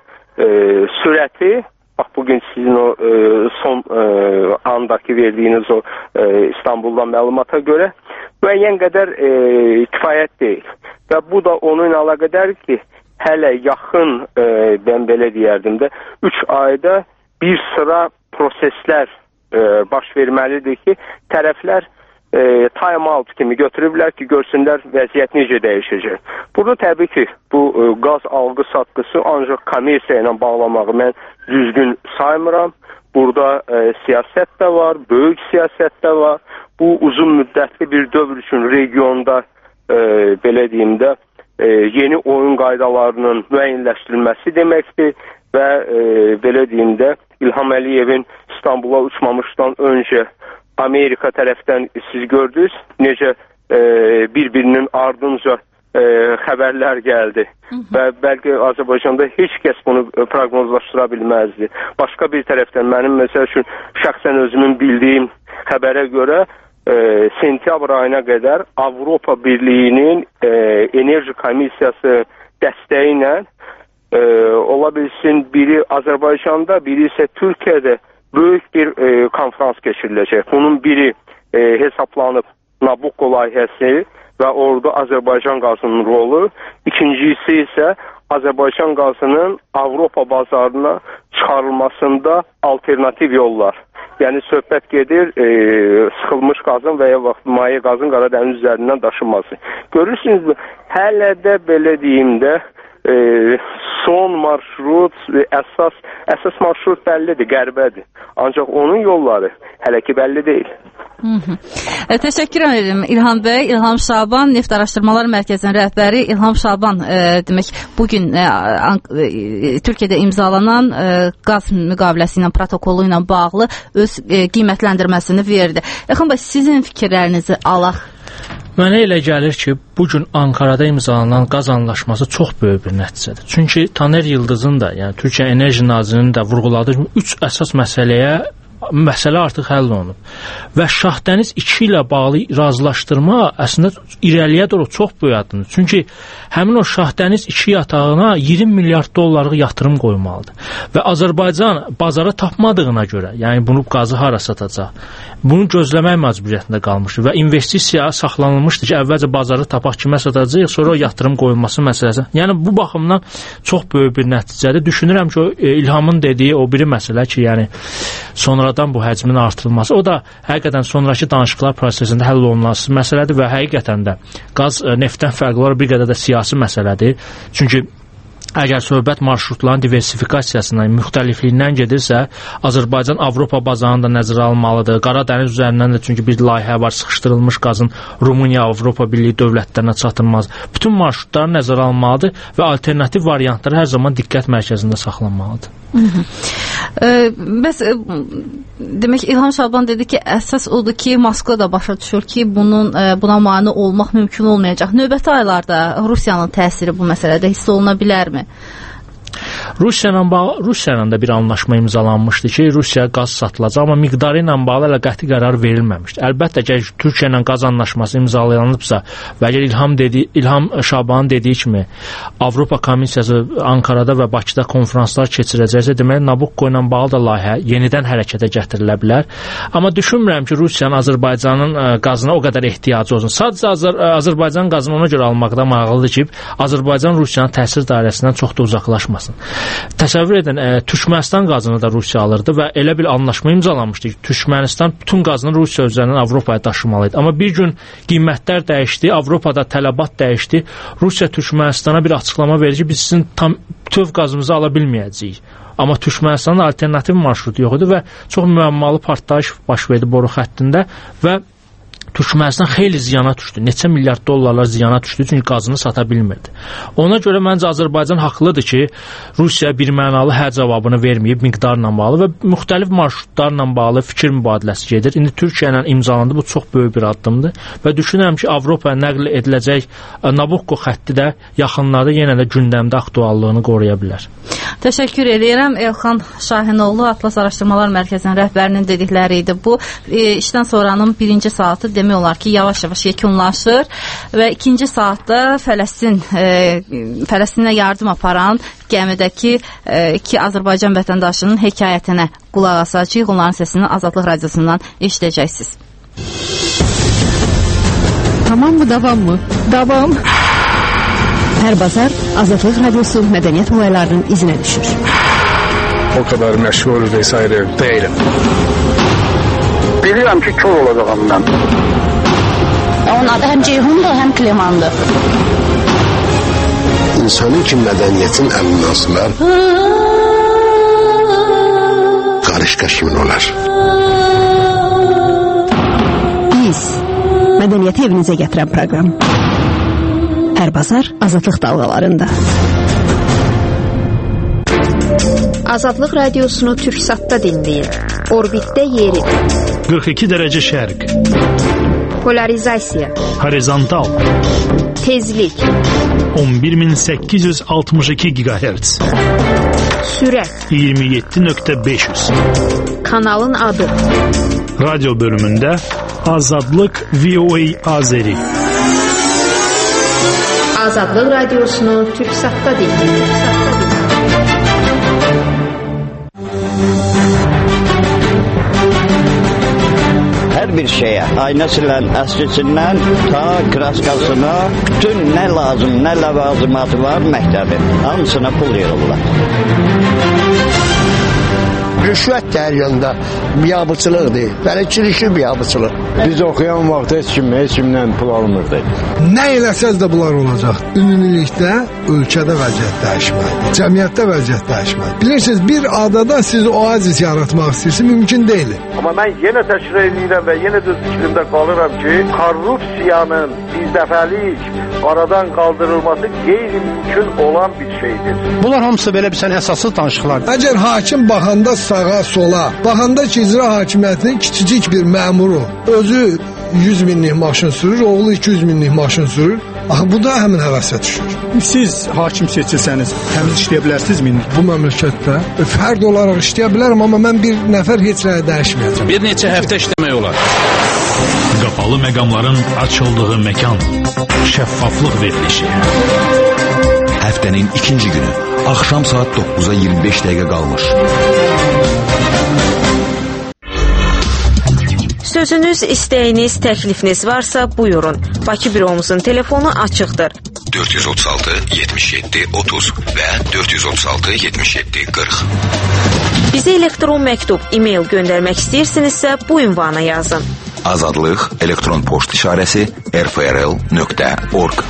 sürəti, bax bugün sizin o son andakı verdiyiniz o İstanbuldan məlumata görə müəyyən qədər kifayət deyil. Və bu da onunla əlaqədar ki, hələ yaxın, mən belə deyərdim də, 3 ayda bir sıra proseslər baş verməlidir ki, tərəflər time out kimi götürüblər ki, görsünlər vəziyyət necə dəyişəcək. Burada təbii ki, bu qaz algı satqısı ancaq kommersiya ilə bağlamağı mən düzgün saymıram. Burada siyasət də var, böyük siyasət də var. Bu uzun müddətli bir dövr üçün regionda belə deyim də yeni oyun qaydalarının müəyyənləşdirilməsi deməkdir və belə deyim də İlham Əliyevin İstanbula uçmamışdan öncə Amerika tərəfdən siz gördünüz necə bir-birinin ardınca xəbərlər gəldi və bəlkə Azərbaycanda heç kəs bunu proqnozlaşdıra bilməzdi. Başqa bir tərəfdən mənim məsəl üçün şəxsən özümün bildiyim xəbərə görə sentyabr ayına qədər Avropa Birliyinin enerji komissiyası dəstəyi ilə ola bilsin biri Azərbaycanda, biri isə Türkiyədə böyük bir konferans keçiriləcək. Bunun biri hesablanıb Nabucco layihəsi və orada Azərbaycan qazının rolu. İkincisi isə Azərbaycan qazının Avropa bazarına çıxarılmasında alternativ yollar. Yəni söhbət gedir sıxılmış qazın və ya maye qazın Qaradəniz üzərindən daşınması. Görürsünüz, hələ də belə deyim də son marşrut, əsas marşrut bəllidir, qərbədir. Ancaq onun yolları hələ ki bəlli deyil.
Təşəkkür edirəm İlham bəy. İlham Şaban, Neft Araşdırmalar Mərkəzinin rəhbəri İlham Şaban demək bugün Türkiyədə imzalanan qaz müqaviləsi ilə, protokolu ilə bağlı öz qiymətləndirməsini verdi. İlham bəy, sizin fikirlərinizi alaq.
Mənə elə gəlir ki, bugün Ankarada imzalanan qaz anlaşması çox böyük bir nəticədir. Çünki Taner Yıldızın da, yəni Türkiyə Enerji Nazirinin də vurğuladığı 3 əsas məsələ artıq həll olunub. Və Şahdəniz 2 ilə bağlı razılaşdırma əslində irəliyə doğru çox böyük addımdır. Çünki həmin o Şahdəniz 2 yatağına 20 milyard dollarlıq yatırım qoymalıdır. Və Azərbaycan bazara tapmadığına görə, yəni bunu qazı hara satacaq, bunu gözləmək məcburiyyətində qalmışdır və investisiya saxlanılmışdır ki, əvvəlcə bazarı tapaq kimə satacaq, sonra o yatırım qoyulması məsələsi. Yəni bu baxımdan çox böyük bir nəticədir. Düşünürəm ki, İlhamın dediyi o biri məsələ ki, yəni sonradan bu həcmin artırılması, o da həqiqətən sonrakı danışıqlar prosesində həll olunması məsələdir və həqiqətən də qaz neftdən fərqli olaraq bir qədər də siyasi məsələdir. Çünki əgər söhbət marşrutların diversifikasiyasından, müxtəlifliyindən gedirsə, Azərbaycan Avropa bazarını da nəzərə almalıdır. Qaradəniz üzərindən də çünki bir layihə var, sıxışdırılmış qazın Rumıniya, Avropa Birliyi dövlətlərinə çatılmaz. Bütün marşrutları nəzərə almalıdır və alternativ variantları hər zaman diqqət mərkəzində saxlanmalıdır.
Bəs demək İlham Şaban dedi ki, əsas odur ki, Moskva da başa düşür ki, buna mane olmaq mümkün olmayacaq. Növbəti aylarda Rusiyanın təsiri bu məsələdə hiss oluna bilərmi? Rusiya ilə də bir anlaşma imzalanmışdı ki, Rusiyaya qaz satılacaq, amma miqdarı ilə bağlı hələ qəti qərar verilməmişdi. Əlbəttə ki, Türkiyə ilə qaz anlaşması imzalanıbsa və əgər İlham Şabanın dediyi kimi Avropa Komissiyası Ankarada və Bakıda konferanslar keçirəcəksə, deməli Nabucco ilə bağlı da layihə yenidən hərəkətə gətirilə bilər. Amma düşünmürəm ki, Rusiyanın Azərbaycanın qazına o qədər ehtiyacı olsun. Sadəcə Azərbaycan qazını ona görə almaqda maraqlıdır ki, Azərbaycan Rusiyanın təsir dairəsindən çox da uzaqlaşmasın. Təsəvvür edin, Türkmənistan qazını da Rusiya alırdı və elə bir anlaşma imzalanmışdı ki, Türkmənistan bütün qazını Rusiya üzərindən Avropaya daşımalıydı. Amma bir gün qiymətlər dəyişdi, Avropada tələbat dəyişdi. Rusiya Türkmənistana bir açıqlama verir ki, biz sizin tam bütöv qazımızı ala bilməyəcəyik.
Amma Türkmenistanın alternativ marşrutu yox idi və çox müəmmalı partlayış baş verdi boru xəttində və Türkmənistan xeyli ziyana düşdü. Neçə milyard dollarlar ziyana düşdü çünki qazını sata bilmirdi. Ona görə məncə Azərbaycan haqlıdır ki, Rusiya birmənalı hə cavabını verməyib miqdarla bağlı və müxtəlif marşrutlarla bağlı fikir mübadiləsi gedir. İndi Türkiyə ilə imzalandı. Bu çox böyük bir addımdır və düşünürəm ki, Avropaya nəql ediləcək Nabucco xətti də yaxınlarda yenə də gündəmdə aktuallığını qoruya bilər.
Təşəkkür edirəm. Elxan Şahinoğlu, Atlas Araşdırmalar Mərkəzinin rəhbərinin dedikləri idi. Bu işdən sonranın birinci saatı demək olar ki, yavaş-yavaş yekunlaşır və ikinci saatda Fələstinə yardım aparan gəmidəki iki Azərbaycan vətəndaşının hekayətinə qulaq asacağıq. Onların səsini Azadlıq Radiosundan eşidəcəksiniz.
Tamam mı, davam mı? Davam. Hər bazar Azadlıq Radiosu mədəniyyət olaylarının izinə düşür.
O kadar məşğul vesaire değilim.
Bilirəm ki, kör olacağım mən.
Onun adı həm Ceyhundur, həm Klemandır.
İnsanın ki, mədəniyyətin əminasılar qarışqa kimin olar?
Biz mədəniyyəti evinizə gətirən proqram. Hər bazar Azadlıq dalğalarında.
Azadlıq radiosunu Türksatda dinləyin. Orbitdə yeri.
42 dərəcə şərq.
Polarizasiya.
Horizontal.
Tezlik.
11862 GHz.
Sürət.
27.500.
Kanalın adı.
Radyo bölümündə Azadlıq VOA Azeri.
Azadlıq radiosunu Türksatda dinləyin.
Hər bir şeyə, aynəsindən, əskisindən, ta kraskasına, bütün nə lazım, nə ləvazimatı var məktəbin, hamısına pul yığırlar. Rüşvət hər yanda biabıçılıqdır, bələdçilikli biabıçılıq.
Biz oxuyan vaxt heç kimdən pul almırdı.
Nə eləsəz də bunlar olacaq. Ümumilikdə ölkədə vəziyyət dəyişməlidir, cəmiyyətdə vəziyyət dəyişməlidir. Bilirsiniz, bir adada siz oazis yaratmaq istəyirsiniz, mümkün deyil.
Amma mən yenə təkrar edirəm və yenə də fikrimdə qalıram ki, korrupsiyanın birdəfəlik aradan qaldırılması qeyri-mümkün olan bir şeydir.
Bunlar hamısı belə bir sən əsaslı danışıqlardır.
Əgər hakim baxanda sağa, sola, baxanda ki, icra hakimiyyətinin kiçicik bir məmuru özü 100 minlik maşın sürür, oğlu 200 minlik maşın sürür, bu da həmin həvəsə düşür.
Siz hakim seçilsəniz, təmiz işləyə bilərsinizmi?
Bu məmləkətdə fərd olaraq işləyə bilərəm, amma mən bir nəfər heç nəyə dəyişməyəcəm.
Bir neçə həftə işləmək olar. Qapalı məqamların açıldığı məkan. Şəffaflıq verilişi.
Həftənin ikinci günü. Axşam saat 9-a 25 dəqiqə qalmış.
Sözünüz, istəyiniz, təklifiniz varsa buyurun. Bakı büromuzun telefonu açıqdır.
436 77 30 və 436 77 40.
Bizə elektron məktub, e-mail göndərmək istəyirsinizsə bu ünvana yazın.
Azadlıq elektron poçt işarəsi rfrl.org.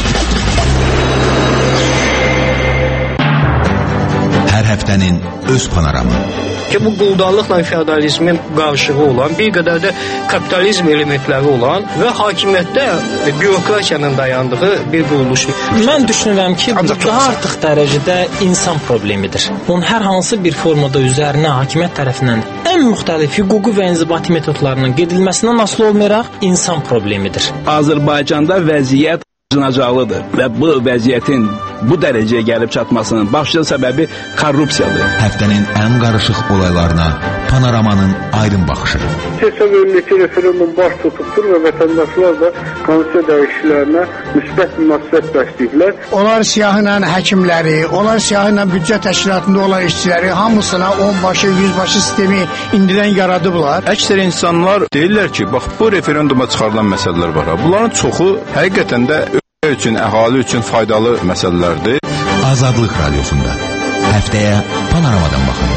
Hər həftənin öz panoramı.
Ki bu quldarlıqla feodalizmin qarışığı olan, bir qədər də kapitalizm elementləri olan və hakimiyyətdə bürokratiyanın dayandığı bir quruluşdur.
Mən düşünürəm ki, bu daha artıq dərəcədə insan problemidir. Bunun hər hansı bir formada üzərinə hakimiyyət tərəfindən ən müxtəlif hüquqi və inzibati metodlarının gedilməsindən asılı olmayaraq insan problemidir.
Azərbaycanda vəziyyət acınacaqlıdır və bu vəziyyətin bu dərəcəyə gəlib çatmasının başlıca səbəbi korrupsiyadır.
Həftənin ən qarışıq olaylarına panoramanın aydın baxışı.
Hesab edilir ki, referendum baş tutubdur və vətəndaşlar da konstitusiya dəyişikliklərinə müsbət münasibət bəsləyiblər.
Onlar siyahıyla həkimləri, onlar siyahıyla büdcə təşkilatında olan işçiləri hamısına 10 başı, 100 başı sistemi indidən yaradıblar.
Əksər insanlar deyirlər ki, bax bu referenduma çıxarılan məsələlər var. Bunların çoxu həqiqətən də üçün, əhali üçün faydalı məsələlərdir.
Azadlıq radiosunda həftəyə panoramadan baxın.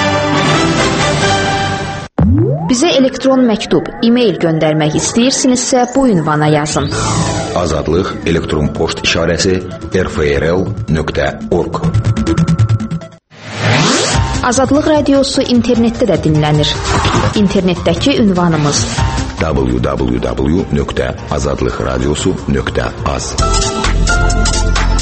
Bizə elektron məktub, e-mail göndərmək istəyirsinizsə bu ünvana yazın.
Azadlıq elektron poçt işarəsi rfrl.org.
Azadlıq Radiosu internetdə də dinlənir. İnternetdəki ünvanımız
www.azadlıqradiosu.az